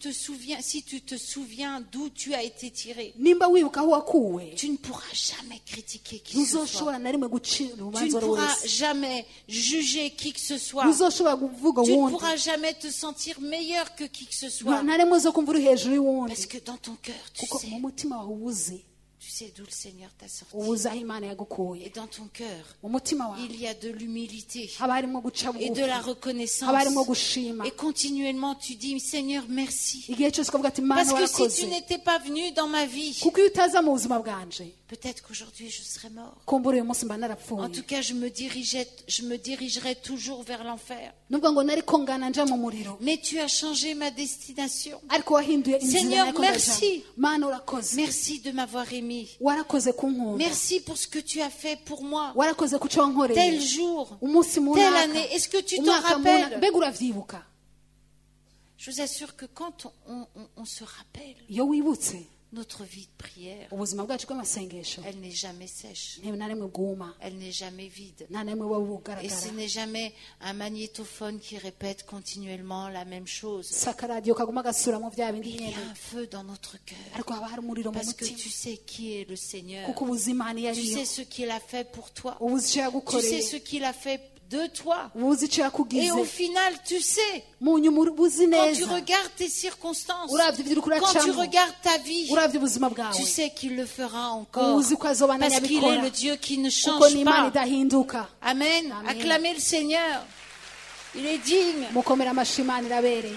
te souviens d'où tu as été tiré, Nimba wibuka aho wakuwe, tu ne pourras jamais critiquer qui que ce soit. ntuzoshobora na rimwe gucira Tu urubanza ne uwo ari pourras wese. jamais juger qui que ce soit. Ntuzoshobora kuvuga Tu ne uwundi. pourras jamais te sentir meilleur que qui que ce soit. nta rimwe zo kumva uri hejuru y'uwundi. Parce que dans ton cœur, tu Kuko mu sais, mutima wawe ubuzi d'où le Seigneur t'a sorti. ubuzi aho Imana Et yagukuye. dans ton cœur, Mu mutima wawe il y a de l'humilité haba harimo guca et bugufi, de la haba reconnaissance. harimo gushima. Et continuellement, tu dis, Seigneur, merci. Igihe cyose ukavuga ati Mana Parce que si warakoze, tu n'étais pas venu dans ma vie, kuko iyo utaza mu buzima bwanje, peut-être qu'aujourd'hui je serais mort. kumbura uyu munsi mba En narapfuye. tout cas, je me dirigerais toujours vers l'enfer. Nubwo ngo nari kongana nja mu muriro, Mais tu as changé ma destination. ariko wahinduye inzira Seigneur, nako merci. ndaja. Mana urakoze, Merci de m'avoir émis. warakoze kunkunda, Merci pour ce que tu as fait pour moi. warakoze ku cyo wankoreye. Tel jour, Umunsi telle munaka, année. Est-ce que tu t'en umwaka munaka, rappelles? mbega uravyibuka? Je vous assure que quand on se rappelle iyo wibutse notre vie de prière, ubuzima bwacu bw'amasengesho elle n'est jamais sèche, nta rimwe bwuma elle n'est jamais vide. nta rimwe buba Et bugaragara ce n'est jamais un magnétophone qui répète continuellement la même chose. si akaradiyo kaguma gasubiramo bya bindi Il y nyine a un feu dans notre cœur. ariko haba hari umuriro mu Parce que mutima tu sais qui est le Seigneur. kuko ubuzi Imana iyo Tu ariyo sais ce qu'il a fait pour toi. ubuzi icyo Tu sais yagukoreye ce qu'il a fait de toi. ubuzi icyo Et yakugize au final, tu sais, mu nyuma ubuzi quand tu neza regardes tes circonstances, uravye ibyo uri quand tu kuracamo regardes ta vie, uravye ubuzima bwawe tu sais qu'il le fera encore. uzi ko azobana Parce qu'il est yabikora le Dieu qui ne kuko change ni Imana pas. idahinduka Amen. Amen. Acclamez le Seigneur. Il est digne. mukomere amashyi Imana irabereye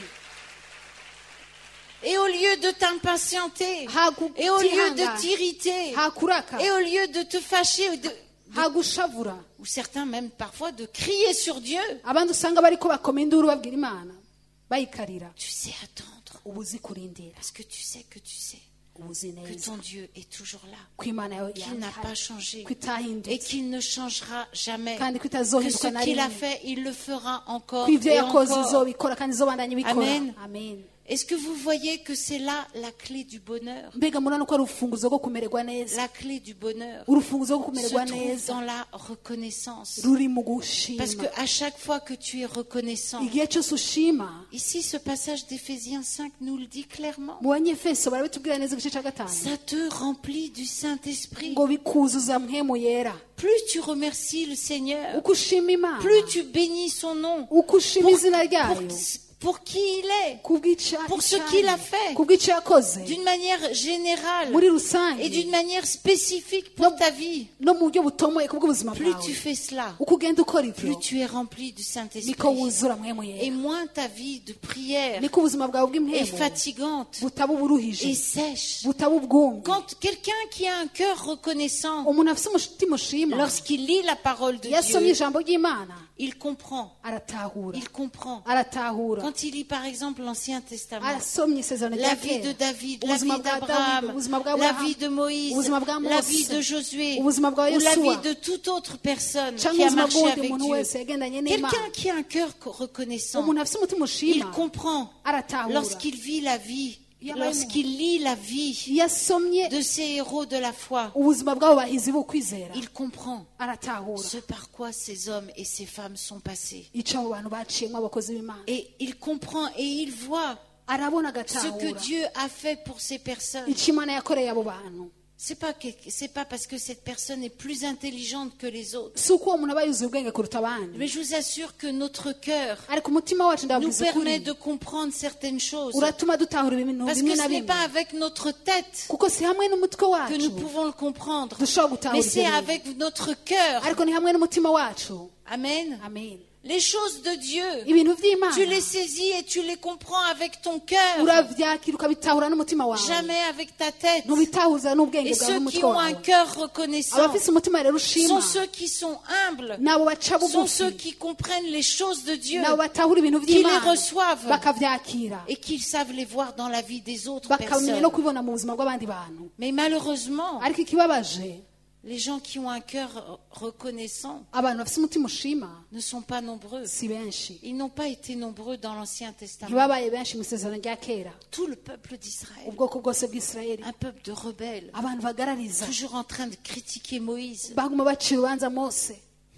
Et au lieu de t'impatienter, et au lieu de t'irriter, hakuraka et au lieu de te fâcher, hagushavura ou certains même parfois de crier sur Dieu, abandi usanga bariko bakoma induru babwira Imana bayikarira tu sais attendre. ubuzi kurindira Parce que tu sais ubuzi que neza ton Dieu est toujours là, ko Imana yawe qu'il n'a pas yahari changé ko et itahindutse qu'il ne changera jamais. kandi ko Que itazohinduka ce na qu'il a rimwe fait, il le fera encore ko ibyo et yakoze encore. izobikora kandi izobandanya ibikora Amen. amen Est-ce que vous voyez que c'est là la clé du bonheur? mbega murabona ko ari urufunguzo rwo kumererwa neza La clé du bonheur urufunguzo rwo se kumererwa trouve neza dans la reconnaissance. ruri mu gushima Parce que à chaque fois que tu es reconnaissant, igihe cyose ushima ici ce passage d'Éphésiens 5 nous le dit clairement, mu banyefeso barabitubwira neza igice cya gatanu ça te remplit du Saint-Esprit. ngo bikuzuza mpwemu yera Plus tu remercies le Seigneur, uko ushima Imana plus tu bénis son nom uko ushima izina ryayo pour qui il est, pour ce qu'il a fait, kubw'icyo yakoze d'une manière générale muri rusange et d'une manière spécifique pour ta vie. no mu buryo butomoye kubw'ubuzima Plus bwawe tu fais cela, uko ugenda ukora plus ibyo tu es rempli du niko Saint-Esprit. wuzura mpwemu Et yera moins ta vie de prière niko ubuzima bwawe est bw'impwemu fatigante butaba uburuhije et sèche. butaba ubwumvi Quand quelqu'un qui a un cœur reconnaissant, umuntu afite umutima ushima lorsqu'il lit la parole de iyo asomye Dieu, ijambo ry'Imana il comprend. aratahura Il comprend. aratahura Quand il lit par exemple l'Ancien Testament, arasomye isezerano la rya vie de kera David, la ubuzima vie bwa Dawidi d'Abraham, ubuzima bwa la Aburahamu vie de Moïse, ubuzima bwa la Mose vie de Josué, ubuzima bwa ou la Yosuwa vie de toute autre personne qui cyangwa a ubuzima marché bw'undi avec muntu Dieu. wese yagendanye n'Imana Quelqu'un qui a un cœur reconnaissant, umuntu afite umutima il ushima comprend aratahura lorsqu'il vit la vie, Yabaye lorsqu'il lit la vie iyo asomye de ces héros de la foi, ubuzima bw'abo bahizi b'ukwizera il comprend aratahura ce par quoi ces hommes et ces femmes sont passés. icyo abo bantu baciyemo abakozi b'Imana Et il comprend et il voit arabona ce que agatahura Dieu a fait pour ces personnes. icyo Imana yakoreye abo bantu C'est pas parce que cette personne est plus intelligente que les autres. si uko uwo muntu aba yuzuye ubwenge kuruta abandi Mais je vous assure que notre cœur ariko umutima wacu nous ndababwiza permet ukuri de comprendre certaines choses. uratuma dutahura ibintu Parce bimwe que na ce n'est bimwe pas avec notre tête kuko si hamwe n'umutwe que wacu nous pouvons le comprendre, dushobora gutahura mais ibyo c'est bintu avec notre cœur. ariko ni hamwe n'umutima wacu Amen. amen Les choses de Dieu, ibintu by'Imana tu les saisis et tu les comprends avec ton cœur, urabyakira ukabitahura n'umutima wawe jamais avec ta tête. ntubitahuza n'ubwenge Et bwawe ceux n'umutwe qui ont un wawe cœur reconnaissant abafite umutima rero ushima sont ceux qui sont humbles, nabo baca sont bugufi ceux qui comprennent les choses de Dieu, nabo batahura ibintu qui les by'Imana reçoivent bakabyakira et qui savent les voir dans la vie des autres bakamenya personnes. no kubibona mu buzima bw'abandi bantu Mais malheureusement, ariko ikibabaje les gens qui ont un cœur reconnaissant abantu bafite umutima ushima ne sont pas nombreux. si benshi Ils n'ont pas été nombreux dans l'Ancien Testament. ntibabaye benshi mu isezerano rya kera Tout le peuple d'Israël, ubwoko bwose bw'isirayeli un peuple de rebelles, abantu bagarariza toujours en train de critiquer Moïse. baguma bacira urubanza mose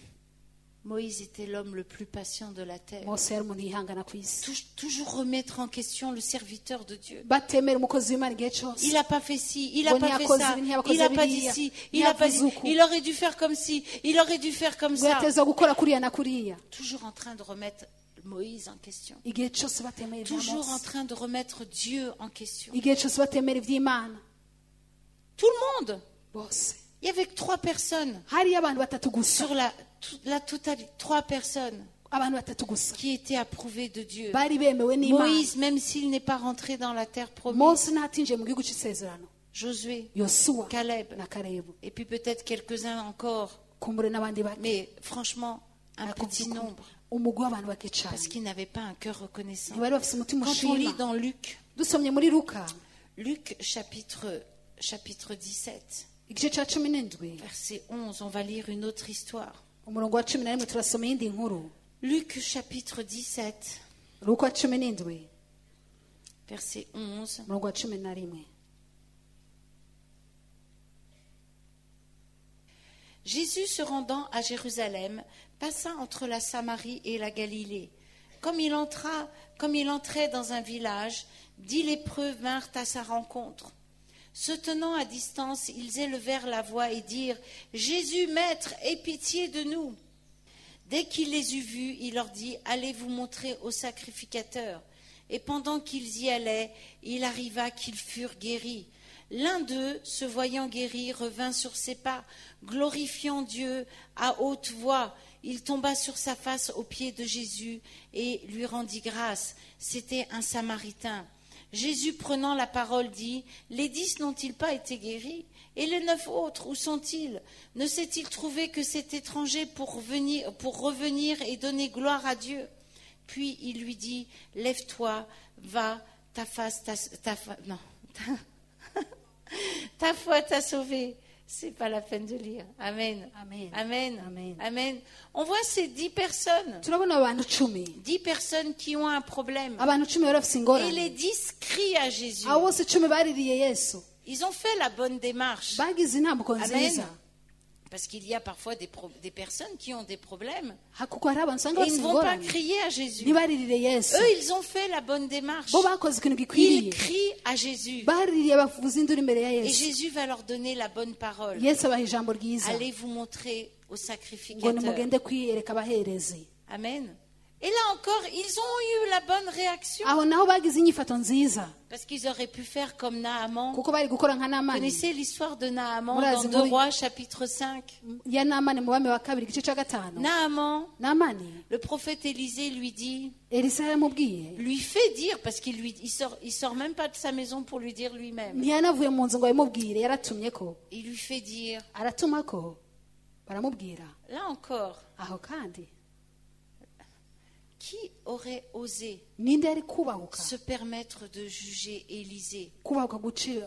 Moïse était l'homme le plus patient de la terre. mose yari umuntu yihangana ku isi Toujours remettre en question le serviteur de Dieu. batemera umukozi w'Imana igihe cyose Il n'a pas fait ci, il n'a Ngo pas fait ntiyakoze ça, ibi, ntiyakoze il n'a pas dit biriya, ci, il n'a pas dit, ntiyavuze uku. il aurait dû faire comme ci, il aurait dû faire comme ngo ça. yateza gukora kuriya na kuriya Toujours en train de remettre Moïse en question. igihe cyose batemera ibya Toujours en mose train de remettre Dieu en question. igihe cyose batemera iby'Imana Tout le monde. bose Il y avait que 3 personnes hariyo abantu batatu gusa sur la totalité, 3 personnes abantu batatu gusa qui étaient approuvées de Dieu. bari bemewe n'Imana Moïse, même s'il n'est pas rentré dans la terre promise, mose ntatinjiye mu gihugu cy'isezerano Josué, yosuwa Caleb, na karebu et puis peut-être quelques-uns encore, kumbure n'abandi bake mais franchement, un petit nombre, umugwi w'abantu bake cyane parce qu'ils n'avaient pas un cœur reconnaissant. ntibari bafite umutima Quand on lit ushima dans Luc, dusomye muri luka Luc chapitre 17, igice cya 17 verset 11, on va lire une autre histoire. umurongo wa 11 turasoma iyindi nkuru Luc chapitre 17, luka 17 verset 11. umurongo wa 11. Jésus se rendant à Jérusalem passa entre la Samarie et la Galilée. Comme il entrait dans un village, 10 lépreux vinrent à sa rencontre. Se tenant à distance, ils élevèrent la voix et dirent « Jésus, Maître, aie pitié de nous !» Dès qu'il les eut vus, il leur dit « Allez vous montrer au sacrificateur. » Et pendant qu'ils y allaient, il arriva qu'ils furent guéris. L'un d'eux, se voyant guéri, revint sur ses pas, glorifiant Dieu à haute voix. Il tomba sur sa face aux pieds de Jésus et lui rendit grâce. C'était un Samaritain. Jésus, prenant la parole, dit « Les 10 n'ont-ils pas été guéris? Et les 9 autres, où sont-ils? Ne s'est-il trouvé que cet étranger pour revenir et donner gloire à Dieu ?» Puis il lui dit « Lève-toi, va, ta foi t'a sauvé. » C'est pas la peine de lire. Amen. Amen. Amen. Amen. Amen. On voit ces 10 personnes. 10 personnes qui ont un problème. Et les 10 crient à Jésus. Ils ont fait la bonne démarche. Amen. Parce qu'il y a parfois des personnes qui ont des problèmes et ils ne vont pas crier à Jésus. Eux, ils ont fait la bonne démarche. Ils crient à Jésus. Et Jésus va leur donner la bonne parole. Allez vous montrer au sacrificateur. Amen. Et là encore, ils ont eu la bonne réaction. Parce qu'ils auraient pu faire comme Naaman. Vous connaissez l'histoire de Naaman dans 2 Rois chapitre 5. Naaman, le prophète Élisée lui dit, lui fait dire, parce qu'il sort même pas de sa maison pour lui dire lui-même. Il lui fait dire, là encore, qui aurait osé se permettre de juger Élisée? T'as vu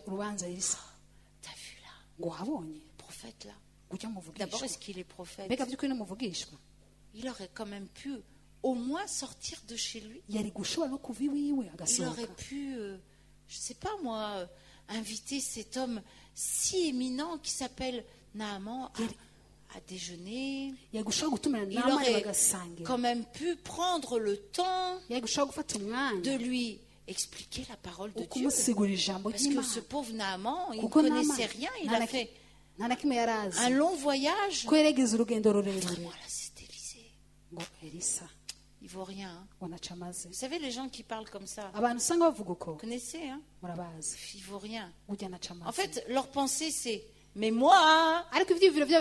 là, prophète là. D'abord, est-ce qu'il est prophète? Il aurait quand même pu au moins sortir de chez lui. Il aurait pu, je ne sais pas moi, inviter cet homme si éminent qui s'appelle Naaman à déjeuner. Il aurait quand même pu prendre le temps de lui expliquer la parole de Dieu. Parce que ce pauvre Naaman, il ne connaissait rien. Il a fait un long voyage. Voilà, c'est Élisée. Il ne vaut rien. Hein. Vous savez, les gens qui parlent comme ça, vous connaissez, hein? Il ne vaut rien. En fait, leur pensée, c'est mais moi, ok,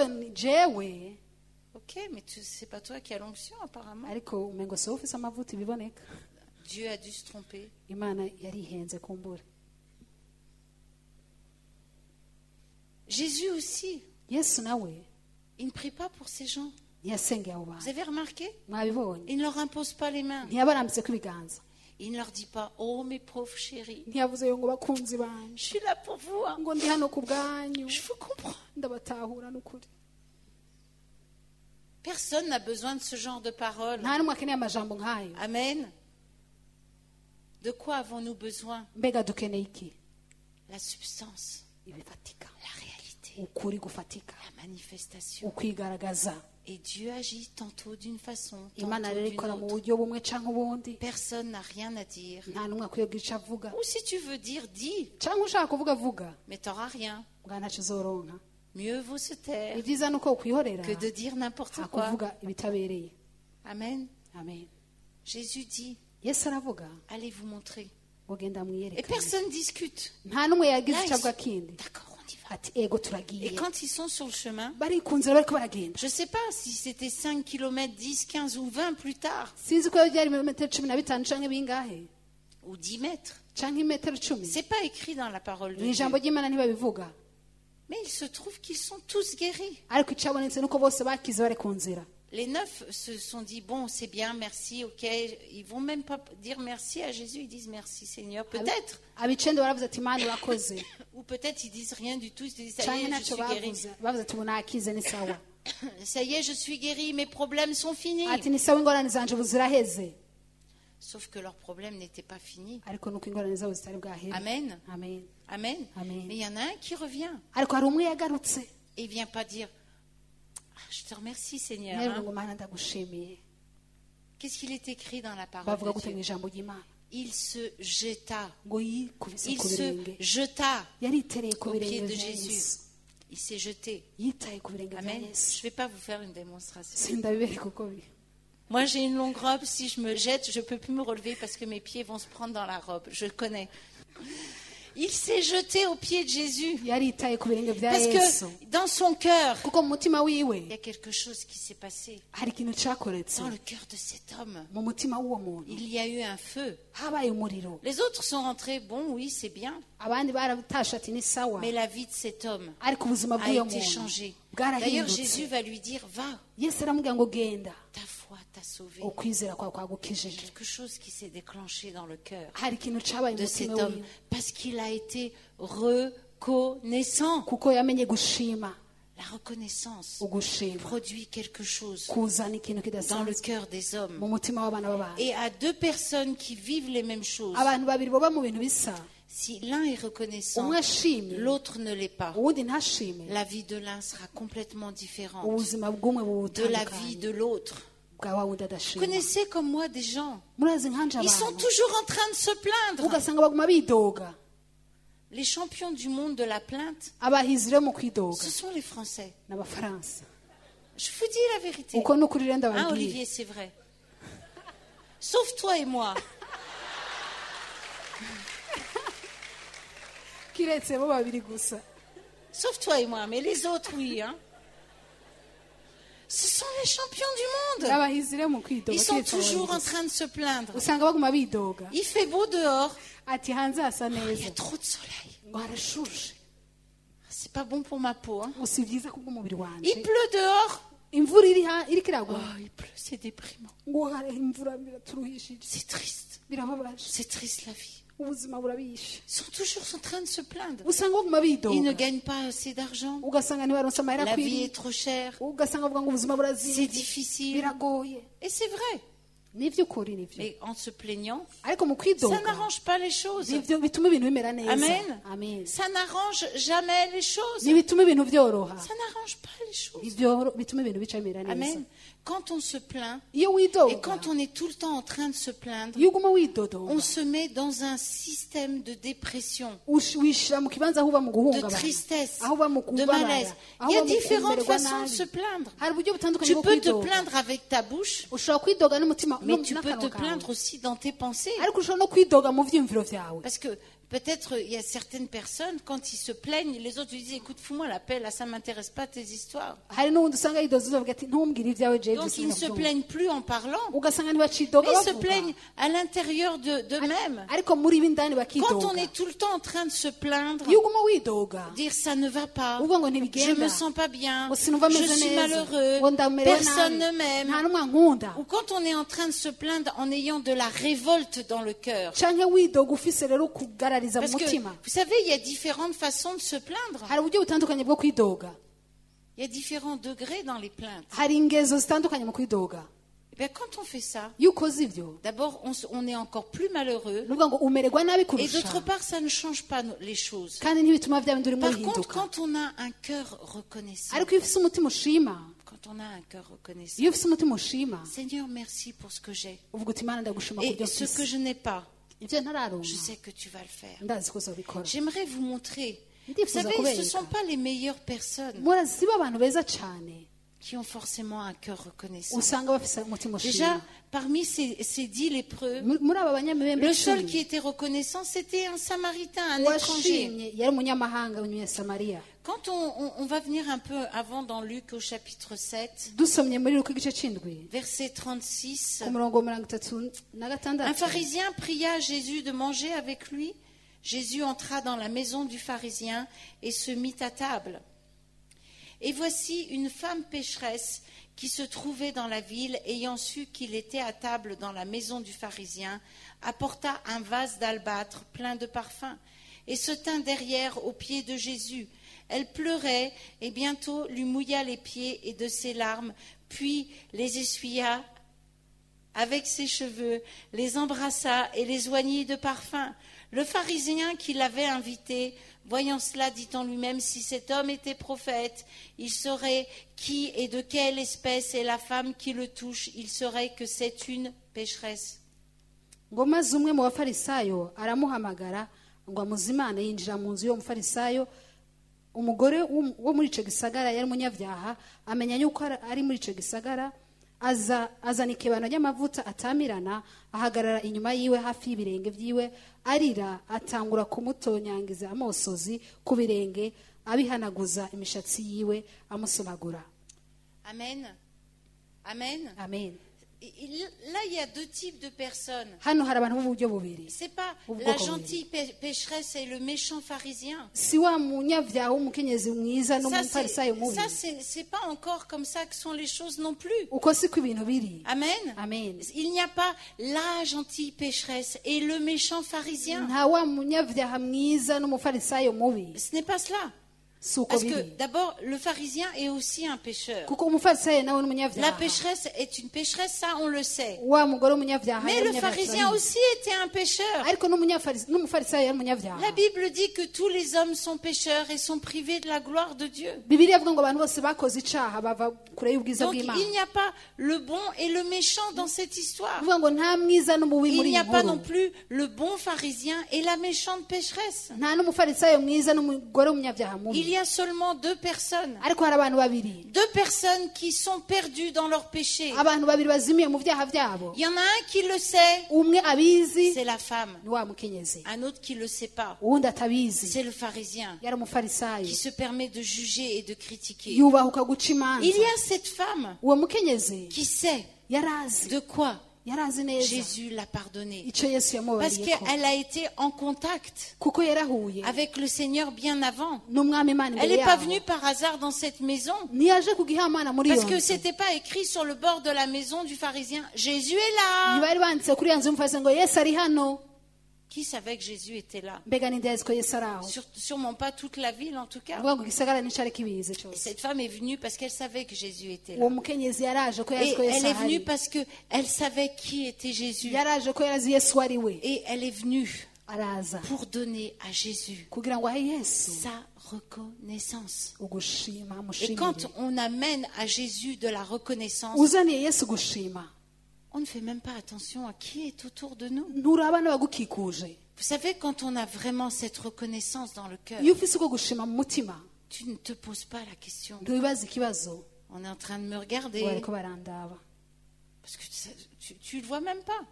mais c'est pas toi qui as l'onction apparemment. Dieu a dû se tromper. Jésus aussi, il ne prie pas pour ces gens. Vous avez remarqué? Il ne leur impose pas les mains. Il ne leur dit pas, oh mes pauvres chéris, je suis là pour vous. Hein. Je vous comprends. Personne n'a besoin de ce genre de paroles. Amen. De quoi avons-nous besoin? La substance, la réalité, la manifestation. Et Dieu agit tantôt d'une façon, tantôt d'une autre. Personne n'a rien à dire. Ou si tu veux dire, dis. Mais tu n'auras rien. Mieux vaut se taire que de dire n'importe quoi. Amen. Jésus dit, allez vous montrer. Et personne ne discute. Là, d'accord. Et quand ils sont sur le chemin, je ne sais pas si c'était 5 km, 10, 15 ou 20 plus tard. Ou 10 mètres. Ce n'est pas écrit dans la parole de Dieu. Mais il se trouve qu'ils sont tous guéris. Les 9 se sont dit, bon, c'est bien, merci, ok. Ils ne vont même pas dire merci à Jésus, ils disent merci Seigneur. Peut-être. Ou peut-être ils disent rien du tout, ils disent, ça y est, je suis guéri. Ça y est, je suis guéri, mes problèmes sont finis. Sauf que leur problème n'était pas fini. ariko nuko ingorane zabo zitari bwahere. Amen. Amen. Amen. Amen. Mais il y en a un qui revient. ariko hari umwe yagarutse Et il ne vient pas dire ah, je te remercie Seigneur. nero ngo Mana ndagushimiye. Qu'est-ce qu'il est écrit dans la parole bavuga de gute mu Dieu? ijambo ry'Imana Il se jeta. ngo yikubise Il ku se birenge jeta yaritereye ku au pied birenge de bya Jésus. Yesu Il s'est jeté. yitaye ku birenge bya Amen. Je Yesu. ne vais pas vous faire une démonstration. sindabibereka uko biri. Moi, j'ai une longue robe. Si je me jette, je ne peux plus me relever parce que mes pieds vont se prendre dans la robe. Je connais. Il s'est jeté aux pieds de Jésus. yaritaye ku birenge bya Parce Yesu que dans son cœur, kuko mu mutima wiwe il y a quelque chose qui s'est passé. hari ikintu cyakoretse Dans le cœur de cet homme, mu mutima w'uwo muntu il y a eu un feu. habaye umuriro. Les autres sont rentrés. Bon, oui, c'est bien. abandi baratashe ati ni sawa Mais la vie de cet homme ariko ubuzima a bw'uyo été muntu changé. D'ailleurs, bwarahindutse. Jésus va lui dire, va, Yesu aramubwira ngo genda ta foi t'a sauvé. ukwizera kwawe kwagukijije. Quelque chose qui s'est déclenché dans le cœur hari ikintu cyabaye mu de cet mutima homme wiwe parce qu'il a été reconnaissant. kuko yamenye gushima. La reconnaissance ugushima produit quelque chose kuzana ikintu dans le kidasanzwe cœur des hommes. mu mutima w'abana b'abantu. Et à deux personnes qui vivent les mêmes choses, abantu babiri baba mu bintu bisa, si l'un est reconnaissant, umwe ashimye l'autre ne l'est pas, uwundi ntashime, la vie de l'un sera complètement différente ubuzima bw'umwe de la vie butandukanye de l'autre. bwa wa wundi Vous adashima. connaissez comme moi des gens, murazi nkanje ils sont abantu toujours en train de se plaindre. ugasanga baguma bidoga. Les champions du monde de la plainte, abahizi rero mu kwidoga ce sont les Français. n'abafaransa. Je vous dis la vérité. uko ni ukuri rero Hein, ndababwiye. Olivier, c'est vrai. Sauf toi et moi. kiretse bo babiri gusa. Sauf toi et moi, mais les autres, oui. Hein. Ce sont les champions du monde. abahizi rero mu kwidoga Ils sont kiretse abo babiri toujours en gusa. train de se plaindre. usanga baguma bidoga Il fait beau dehors. ati hanze hasa Il y a neza trop de soleil. ngo harashushe C'est pas bon pour ma peau. Hein. si byiza kubw'umubiri Il wanje. pleut dehors. imvura iriko Oh, iragwa il pleut, c'est déprimant. ngo hari imvura biraturuhishije C'est triste. birababaje C'est triste la vie. ubuzima burabishe. Ils sont toujours en train de se plaindre. usanga baguma Ils ne bidoga gagnent pas assez d'argent. ugasanga ntibaronse amahera La vie akwiriye, est trop chère. ugasanga bavuga ngo ubuzima C'est burazimvye difficile. biragoye. Et c'est vrai. n'ivy'ukuri nivyo, Mais en se plaignant, ariko mu ça kwidoga n'arrange pas les choses. nivyo bituma ibintu bimera neza. Amen. Amen. Ça n'arrange jamais les choses. ntibituma ibintu byoroha, Ça n'arrange pas les choses. bituma ibintu bica bimera neza. Amen. Quand on se plaint, iyo et widoga, quand on est tout le temps en train de se plaindre, iyo uguma widodoga on se met dans un système de dépression, wishira mu kibanza aho uba mu de guhungabana, tristesse, aho uba mu de malaise. kubabara, Il aho y a uba mu différentes kumererwa façons de se nabi. plaindre. hari uburyo butandukanye Tu bwo peux te kwidoga. plaindre avec ta bouche, ushobora kwidoga n'umutima mais tu peux n'akanwa te kawe. plaindre aussi dans tes pensées. ariko ushobora no kwidoga mu vyiyumviro vyawe. Parce que peut-être il y a certaines personnes, quand ils se plaignent, les autres lui disent écoute, fous-moi la paix, là ça m'intéresse pas tes histoires. hari n'ubundi usanga yidoze uzavuga ati ntumbwire ibyawe jewe Donc ils ne se plaignent plus en parlant, ugasanga ntibacidoga mais ils se bavuga, plaignent à l'intérieur d'eux-mêmes. ariko muri b'indani Quand on bakidoga. est tout le temps en train de se plaindre, iyo uguma widoga dire ça ne va pas, uvuga ngo je ntibigenda, me sens pas bien, ngo sinumva je meze suis neza, malheureux, ngo ndamerewe personne nabi, ne m'aime. nta n'umwe ankunda. Ou quand on est en train de se plaindre en ayant de la révolte dans le cœur. canke widoga ufise rero kugarariza mu Parce que, mutima. vous savez, il y a différentes façons de se plaindre. hari uburyo butandukanye bwo kwidoga, Il y a différents degrés dans les plaintes. hari ingezo zitandukanye mu kwidoga. Et bien, quand on fait ça, iyo ukoze ivyo d'abord, on est encore plus malheureux. ni ukuvuga ngo umererwa nabi Et kurusha, d'autre part, ça ne change pas les choses. kandi ntibituma vya bindi urimo Par contre, bihinduka. quand on a un cœur reconnaissant, ariko iyo ufise umutima ushima, quand on a un cœur reconnaissant, iyo ufise umutima ushima Seigneur, merci pour ce que j'ai. uvuga uti Mana ndagushima Et kubyo ce que mfise, je n'ai pas, ivyo ntararonka je sais que tu vas le faire. ndazi ko uzobikora. J'aimerais vous montrer. Vous Ndifuza savez, ce ne kubereka, sont pas les meilleures personnes murazi si bo abantu beza cane qui ont forcément un cœur reconnaissant. usanga bafise umutima Déjà, ushima. parmi ces 10 lépreux, muri aba banyamibembe le seul 10, qui était reconnaissant, c'était un Samaritain, un étranger. uwashimye yari umunyamahanga w'umunyasamariya. Quand on va venir un peu avant dans Luc au chapitre 7, dusomye muri Luka igice c'indwi verset 36, ku murongo 36, un pharisien pria à Jésus de manger avec lui. Jésus entra dans la maison du pharisien et se mit à table. Et voici une femme pécheresse qui se trouvait dans la ville, ayant su qu'il était à table dans la maison du pharisien, apporta un vase d'albâtre plein de parfums et se tint derrière aux pieds de Jésus. Elle pleurait et bientôt lui mouilla les pieds et de ses larmes, puis les essuya avec ses cheveux, les embrassa et les oignit de parfum. Le pharisien qui l'avait invité, voyant cela, dit en lui-même, si cet homme était prophète, il saurait qui et de quelle espèce est la femme qui le touche, il saurait que c'est une pécheresse. ngo maze umwe mu bafarisayo aramuhamagara ngo amuzimane yinjira mu nzu y'uwo mufarisayo umugore wo muri ico gisagara yari umunyabyaha amenya yuko ari muri ico gisagara azana ikebano ry'amavuta atamirana ahagarara inyuma yiwe hafi y'ibirenge vyiwe arira atangura kumutonyangiza amosozi ku birenge abihanaguza imishatsi yiwe amusomagura. Amen. Amen. Amen. Là, il y a deux types de personnes. Hano hari abantu b'uburyo bubiri. C'est pas la gentille pécheresse et le méchant pharisien. Si wa munyavyaha w'umukenyezi mwiza no mufarisayo mubi. Ça c'est pas encore comme ça que sont les choses non plus. Uko siko ibintu biri. Amen. Amen. Il n'y a pas la gentille pécheresse et le méchant pharisien. Nta wa munyavyaha mwiza no mufarisayo mubi. Ce n'est pas cela. Parce que d'abord, le pharisien est aussi un pécheur. La pécheresse est une pécheresse, ça on le sait. Mais le pharisien aussi était un pécheur. La Bible dit que tous les hommes sont pécheurs et sont privés de la gloire de Dieu. Donc il n'y a pas le bon et le méchant dans cette histoire. Il n'y a pas non plus le bon pharisien et la méchante pécheresse. Il y a seulement deux personnes. Deux personnes qui sont perdues dans leur péché. Il y en a un qui le sait. C'est la femme. Un autre qui ne le sait pas. C'est le pharisien qui se permet de juger et de critiquer. Il y a cette femme qui sait de quoi Jésus l'a pardonné. Parce qu'elle a été en contact avec le Seigneur bien avant. Elle n'est pas venue par hasard dans cette maison. Parce que ce n'était pas écrit sur le bord de la maison du pharisien, Jésus est là. Qui savait que Jésus était là? Sûrement pas toute la ville en tout cas. Et cette femme est venue parce qu'elle savait que Jésus était là. Et elle est venue parce qu'elle savait qui était Jésus. Et elle est venue pour donner à Jésus sa reconnaissance. Et quand on amène à Jésus de la reconnaissance, on ne fait même pas attention à qui est autour de nous. Vous savez, quand on a vraiment cette reconnaissance dans le cœur, tu ne te poses pas la question. On est en train de me regarder. Parce que tu ne le vois même pas.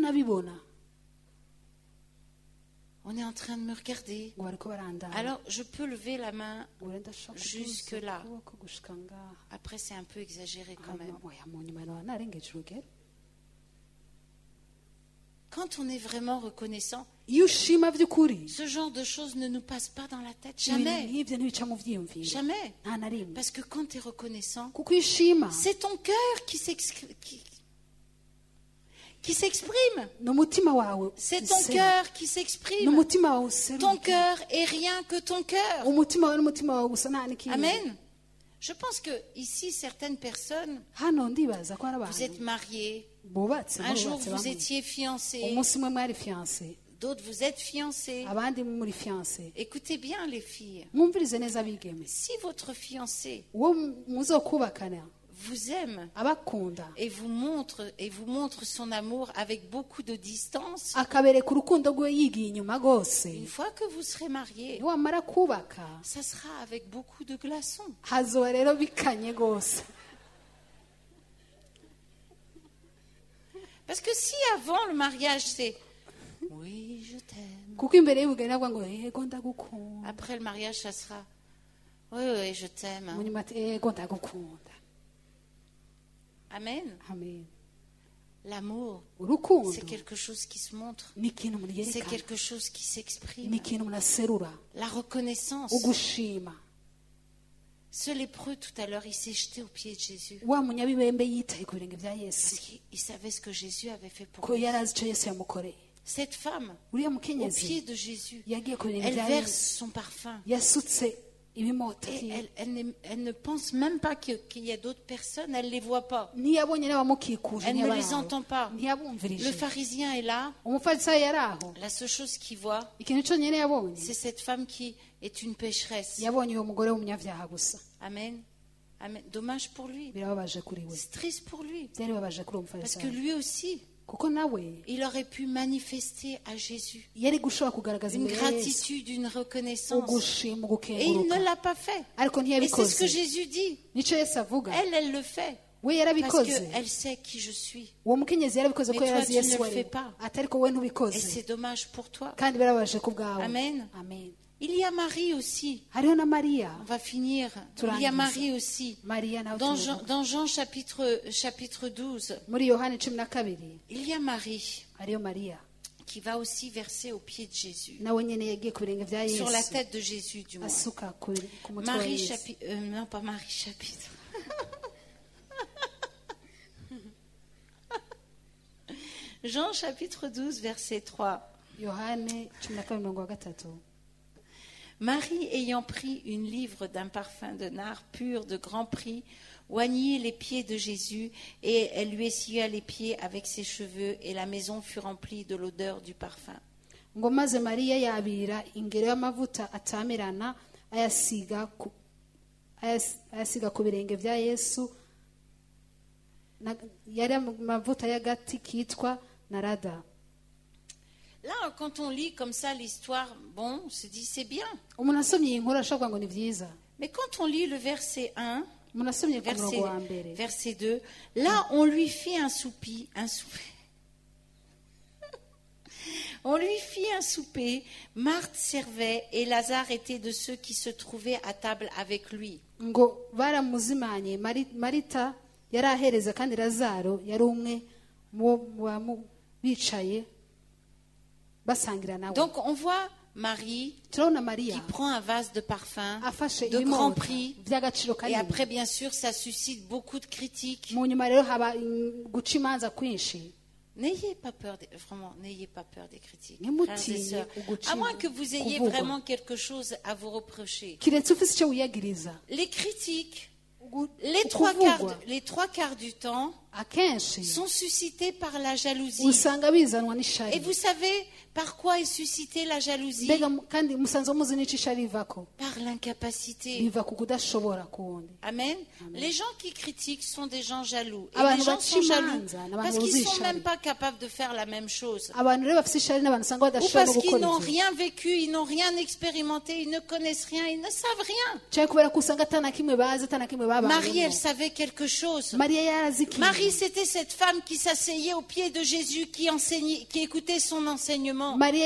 On est en train de me regarder. Alors, je peux lever la main jusque là. Après, c'est un peu exagéré quand même. Quand on est vraiment reconnaissant, ce genre de choses ne nous passe pas dans la tête. Jamais. Jamais. Parce que quand tu es reconnaissant, c'est ton cœur qui s'exprime. C'est ton cœur qui s'exprime. Ton cœur est rien que ton cœur. Amen. Je pense que ici, certaines personnes, vous êtes mariés. Un jour, vous étiez fiancés. D'autres, vous êtes fiancés. Écoutez bien, les filles. Si votre fiancé vous aime et vous montre son amour avec beaucoup de distance, une fois que vous serez mariés, ça sera avec beaucoup de glaçons. Parce que si avant le mariage c'est oui, je t'aime. Après le mariage, ça sera oui, je t'aime. Amen. L'amour, c'est quelque chose qui se montre. C'est quelque chose qui s'exprime. La reconnaissance. Ce lépreux, tout à l'heure, il s'est jeté aux pieds de Jésus. Parce qu'il savait ce que Jésus avait fait pour lui. Cette femme, au pied de Jésus, elle verse son parfum. Et elle ne pense même pas qu'il y a d'autres personnes, elle ne les voit pas. Elle ne les entend pas. Le pharisien est là. La seule chose qu'il voit, c'est cette femme qui est une pécheresse. Amen. Amen. Dommage pour lui. C'est triste pour lui. Parce que lui aussi, il aurait pu manifester à Jésus une gratitude, une reconnaissance. Et il ne l'a pas fait. Et c'est ce que Jésus dit. Elle le fait. Parce qu'elle sait qui je suis. Mais toi, tu ne le fais pas. Et c'est dommage pour toi. Amen. Il y a Marie aussi. On va finir. Il y a Marie aussi. Dans Jean chapitre 12, il y a Marie qui va aussi verser aux pieds de Jésus. Sur la tête de Jésus, du moins. Marie chapitre... non, pas Marie chapitre. Jean chapitre 12, verset 3. Marie, ayant pris une livre d'un parfum de nard pur de grand prix, oignit les pieds de Jésus, et elle lui essuya les pieds avec ses cheveux, et la maison fut remplie de l'odeur du parfum. ngo maze Mariya yabira ingero y'amavuta atamirana ayasiga ku birenge bya Yesu yari amavuta y'agati kitwa narada. Là, quand on lit comme ça l'histoire, bon, on se dit c'est bien. Mais quand on lit le verset 1, verset 2, là, on lui fit un souper. On lui fit un souper, Marthe servait et Lazare était de ceux qui se trouvaient à table avec lui. Ngo baramuzimanye Marita yari ahereza kandi Lazaro yari umwe mu bicaye. Donc on voit Marie qui prend un vase de parfum de grand prix, et après bien sûr ça suscite beaucoup de critiques. N'ayez pas peur, vraiment, n'ayez pas peur des critiques, frères et sœurs. À moins que vous ayez vraiment quelque chose à vous reprocher. Les critiques, les trois quarts du temps sont suscités par la jalousie. Et vous savez par quoi est suscitée la jalousie? Par l'incapacité. Amen. Les gens qui critiquent sont des gens jaloux. Et les gens sont jaloux parce qu'ils ne sont même pas capables de faire la même chose. Ou parce qu'ils n'ont rien vécu, ils n'ont rien expérimenté, ils ne connaissent rien, ils ne savent rien. Marie, elle savait quelque chose. Marie, c'était cette femme qui s'asseyait aux pieds de Jésus, qui écoutait son enseignement. Marie,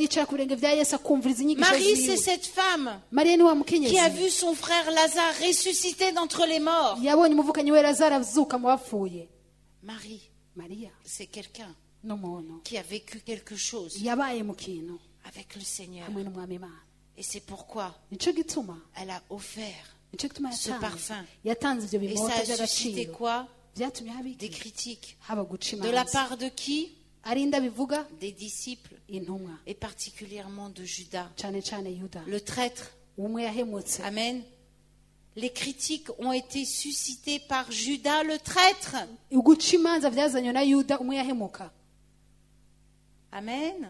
c'est cette femme qui a vu son frère Lazare ressusciter d'entre les morts. Marie, c'est quelqu'un qui a vécu quelque chose avec le Seigneur. Et c'est pourquoi elle a offert ce parfum. Et ça a suscité quoi? Des critiques. De la part de qui? Des disciples. Et particulièrement de Judas, le traître. Amen. Les critiques ont été suscitées par Judas le traître. Amen.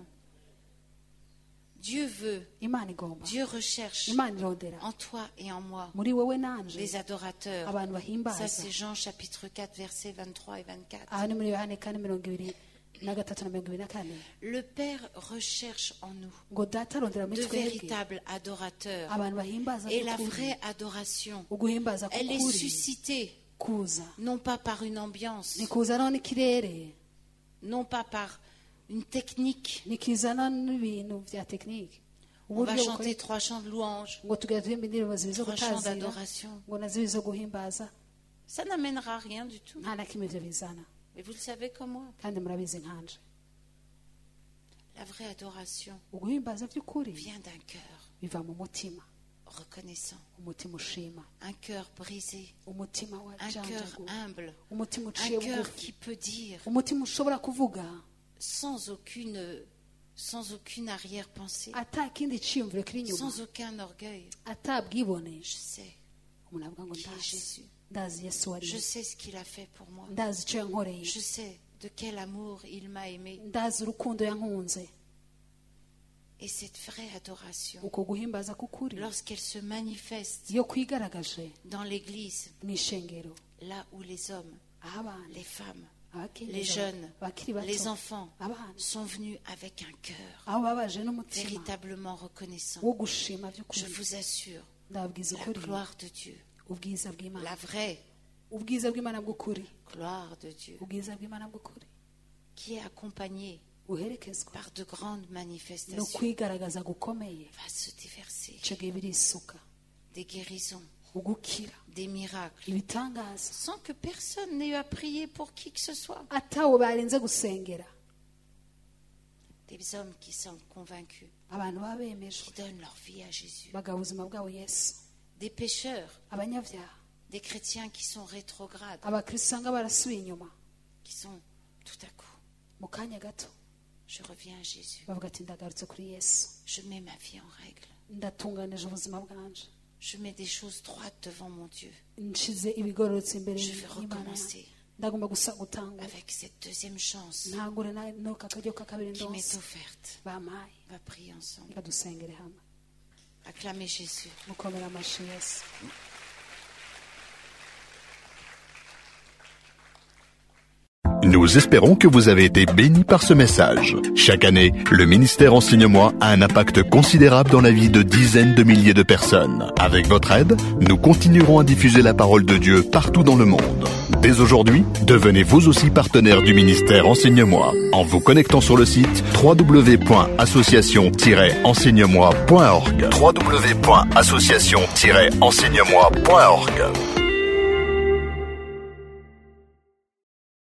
Dieu veut, Dieu recherche en toi et en moi les adorateurs. Ça c'est Jean chapitre 4 versets 23 et 24. Le Père recherche en nous de véritables adorateurs. Et la vraie adoration, elle est suscitée non pas par une ambiance, non pas par une technique. On va chanter 3 chants de louange, 3 chants d'adoration. Ça n'amènera rien du tout. Et vous le savez comme moi. La vraie adoration vient d'un cœur reconnaissant, un cœur brisé, un cœur humble, un cœur qui peut dire sans aucune sans aucune arrière-pensée, atakindi cyiyumviro kiri inyuma, sans aucun orgueil. atabwibone, Je sais umuntu avuga ngo qui est ndazi, Jésus. ndazi Yesu wari, Je sais ce qu'il a fait pour moi. ndazi icyo yankoreye, Je sais de quel amour il m'a aimé. ndazi urukundo yankunze. Et cette vraie adoration, uko guhimbaza k'ukuri lorsqu'elle se manifeste iyo kwigaragaje dans l'église, mu ishengero, là où les hommes, aho abana, les femmes, abakiri les bato, jeunes, abakiri bato, les enfants abana, sont venus avec un cœur aho babaje n'umutima véritablement reconnaissant. wo gushima by'ukuri, Je vous assure, ndababwiza la ukuri, gloire de Dieu, ubwiza bw'Imana, la vraie ubwiza bw'Imana bw'ukuri, gloire de Dieu, ubwiza bw'Imana bw'ukuri qui est accompagnée buherekezwa par de grandes no manifestations, kwigaragaza gukomeye, va se déverser. icyo gihe birisuka, Des guérisons, ugukira, des miracles, ibitangaza, sans que personne n'ait eu à prier pour qui que ce soit. atawo barenze gusengera, Des hommes qui sont convaincus, abantu baba bemejwe qui donnent leur vie à Jésus. bagaha ubuzima bwabo Yesu, Des pécheurs, abanyabyaha, des chrétiens qui sont rétrogrades, abakristo usanga barasubiye inyuma, qui sont tout à coup, mu kanya gato je reviens à Jésus. bavuga ati ndagarutse kuri Yesu, Je mets ma vie en règle. ndatunganije ubuzima bwanje, Je mets des choses droites devant mon Dieu. nshize ibigororotse imbere Je vais y'Imana, recommencer ndagomba gutangura, avec cette deuxième chance ntangure n'aka karyo ka kabiri qui m'est ndonse offerte. bampaye, On va prier ensemble. reka dusengere hamwe, Acclamez Jésus. mukomere amashyi Yesu. Nous espérons que vous avez été bénis par ce message. Chaque année, le ministère Enseigne-moi a un impact considérable dans la vie de dizaines de milliers de personnes. Avec votre aide, nous continuerons à diffuser la parole de Dieu partout dans le monde. Dès aujourd'hui, devenez vous aussi partenaire du ministère Enseigne-moi en vous connectant sur le site www.association-enseigne-moi.org. www.association-enseigne-moi.org.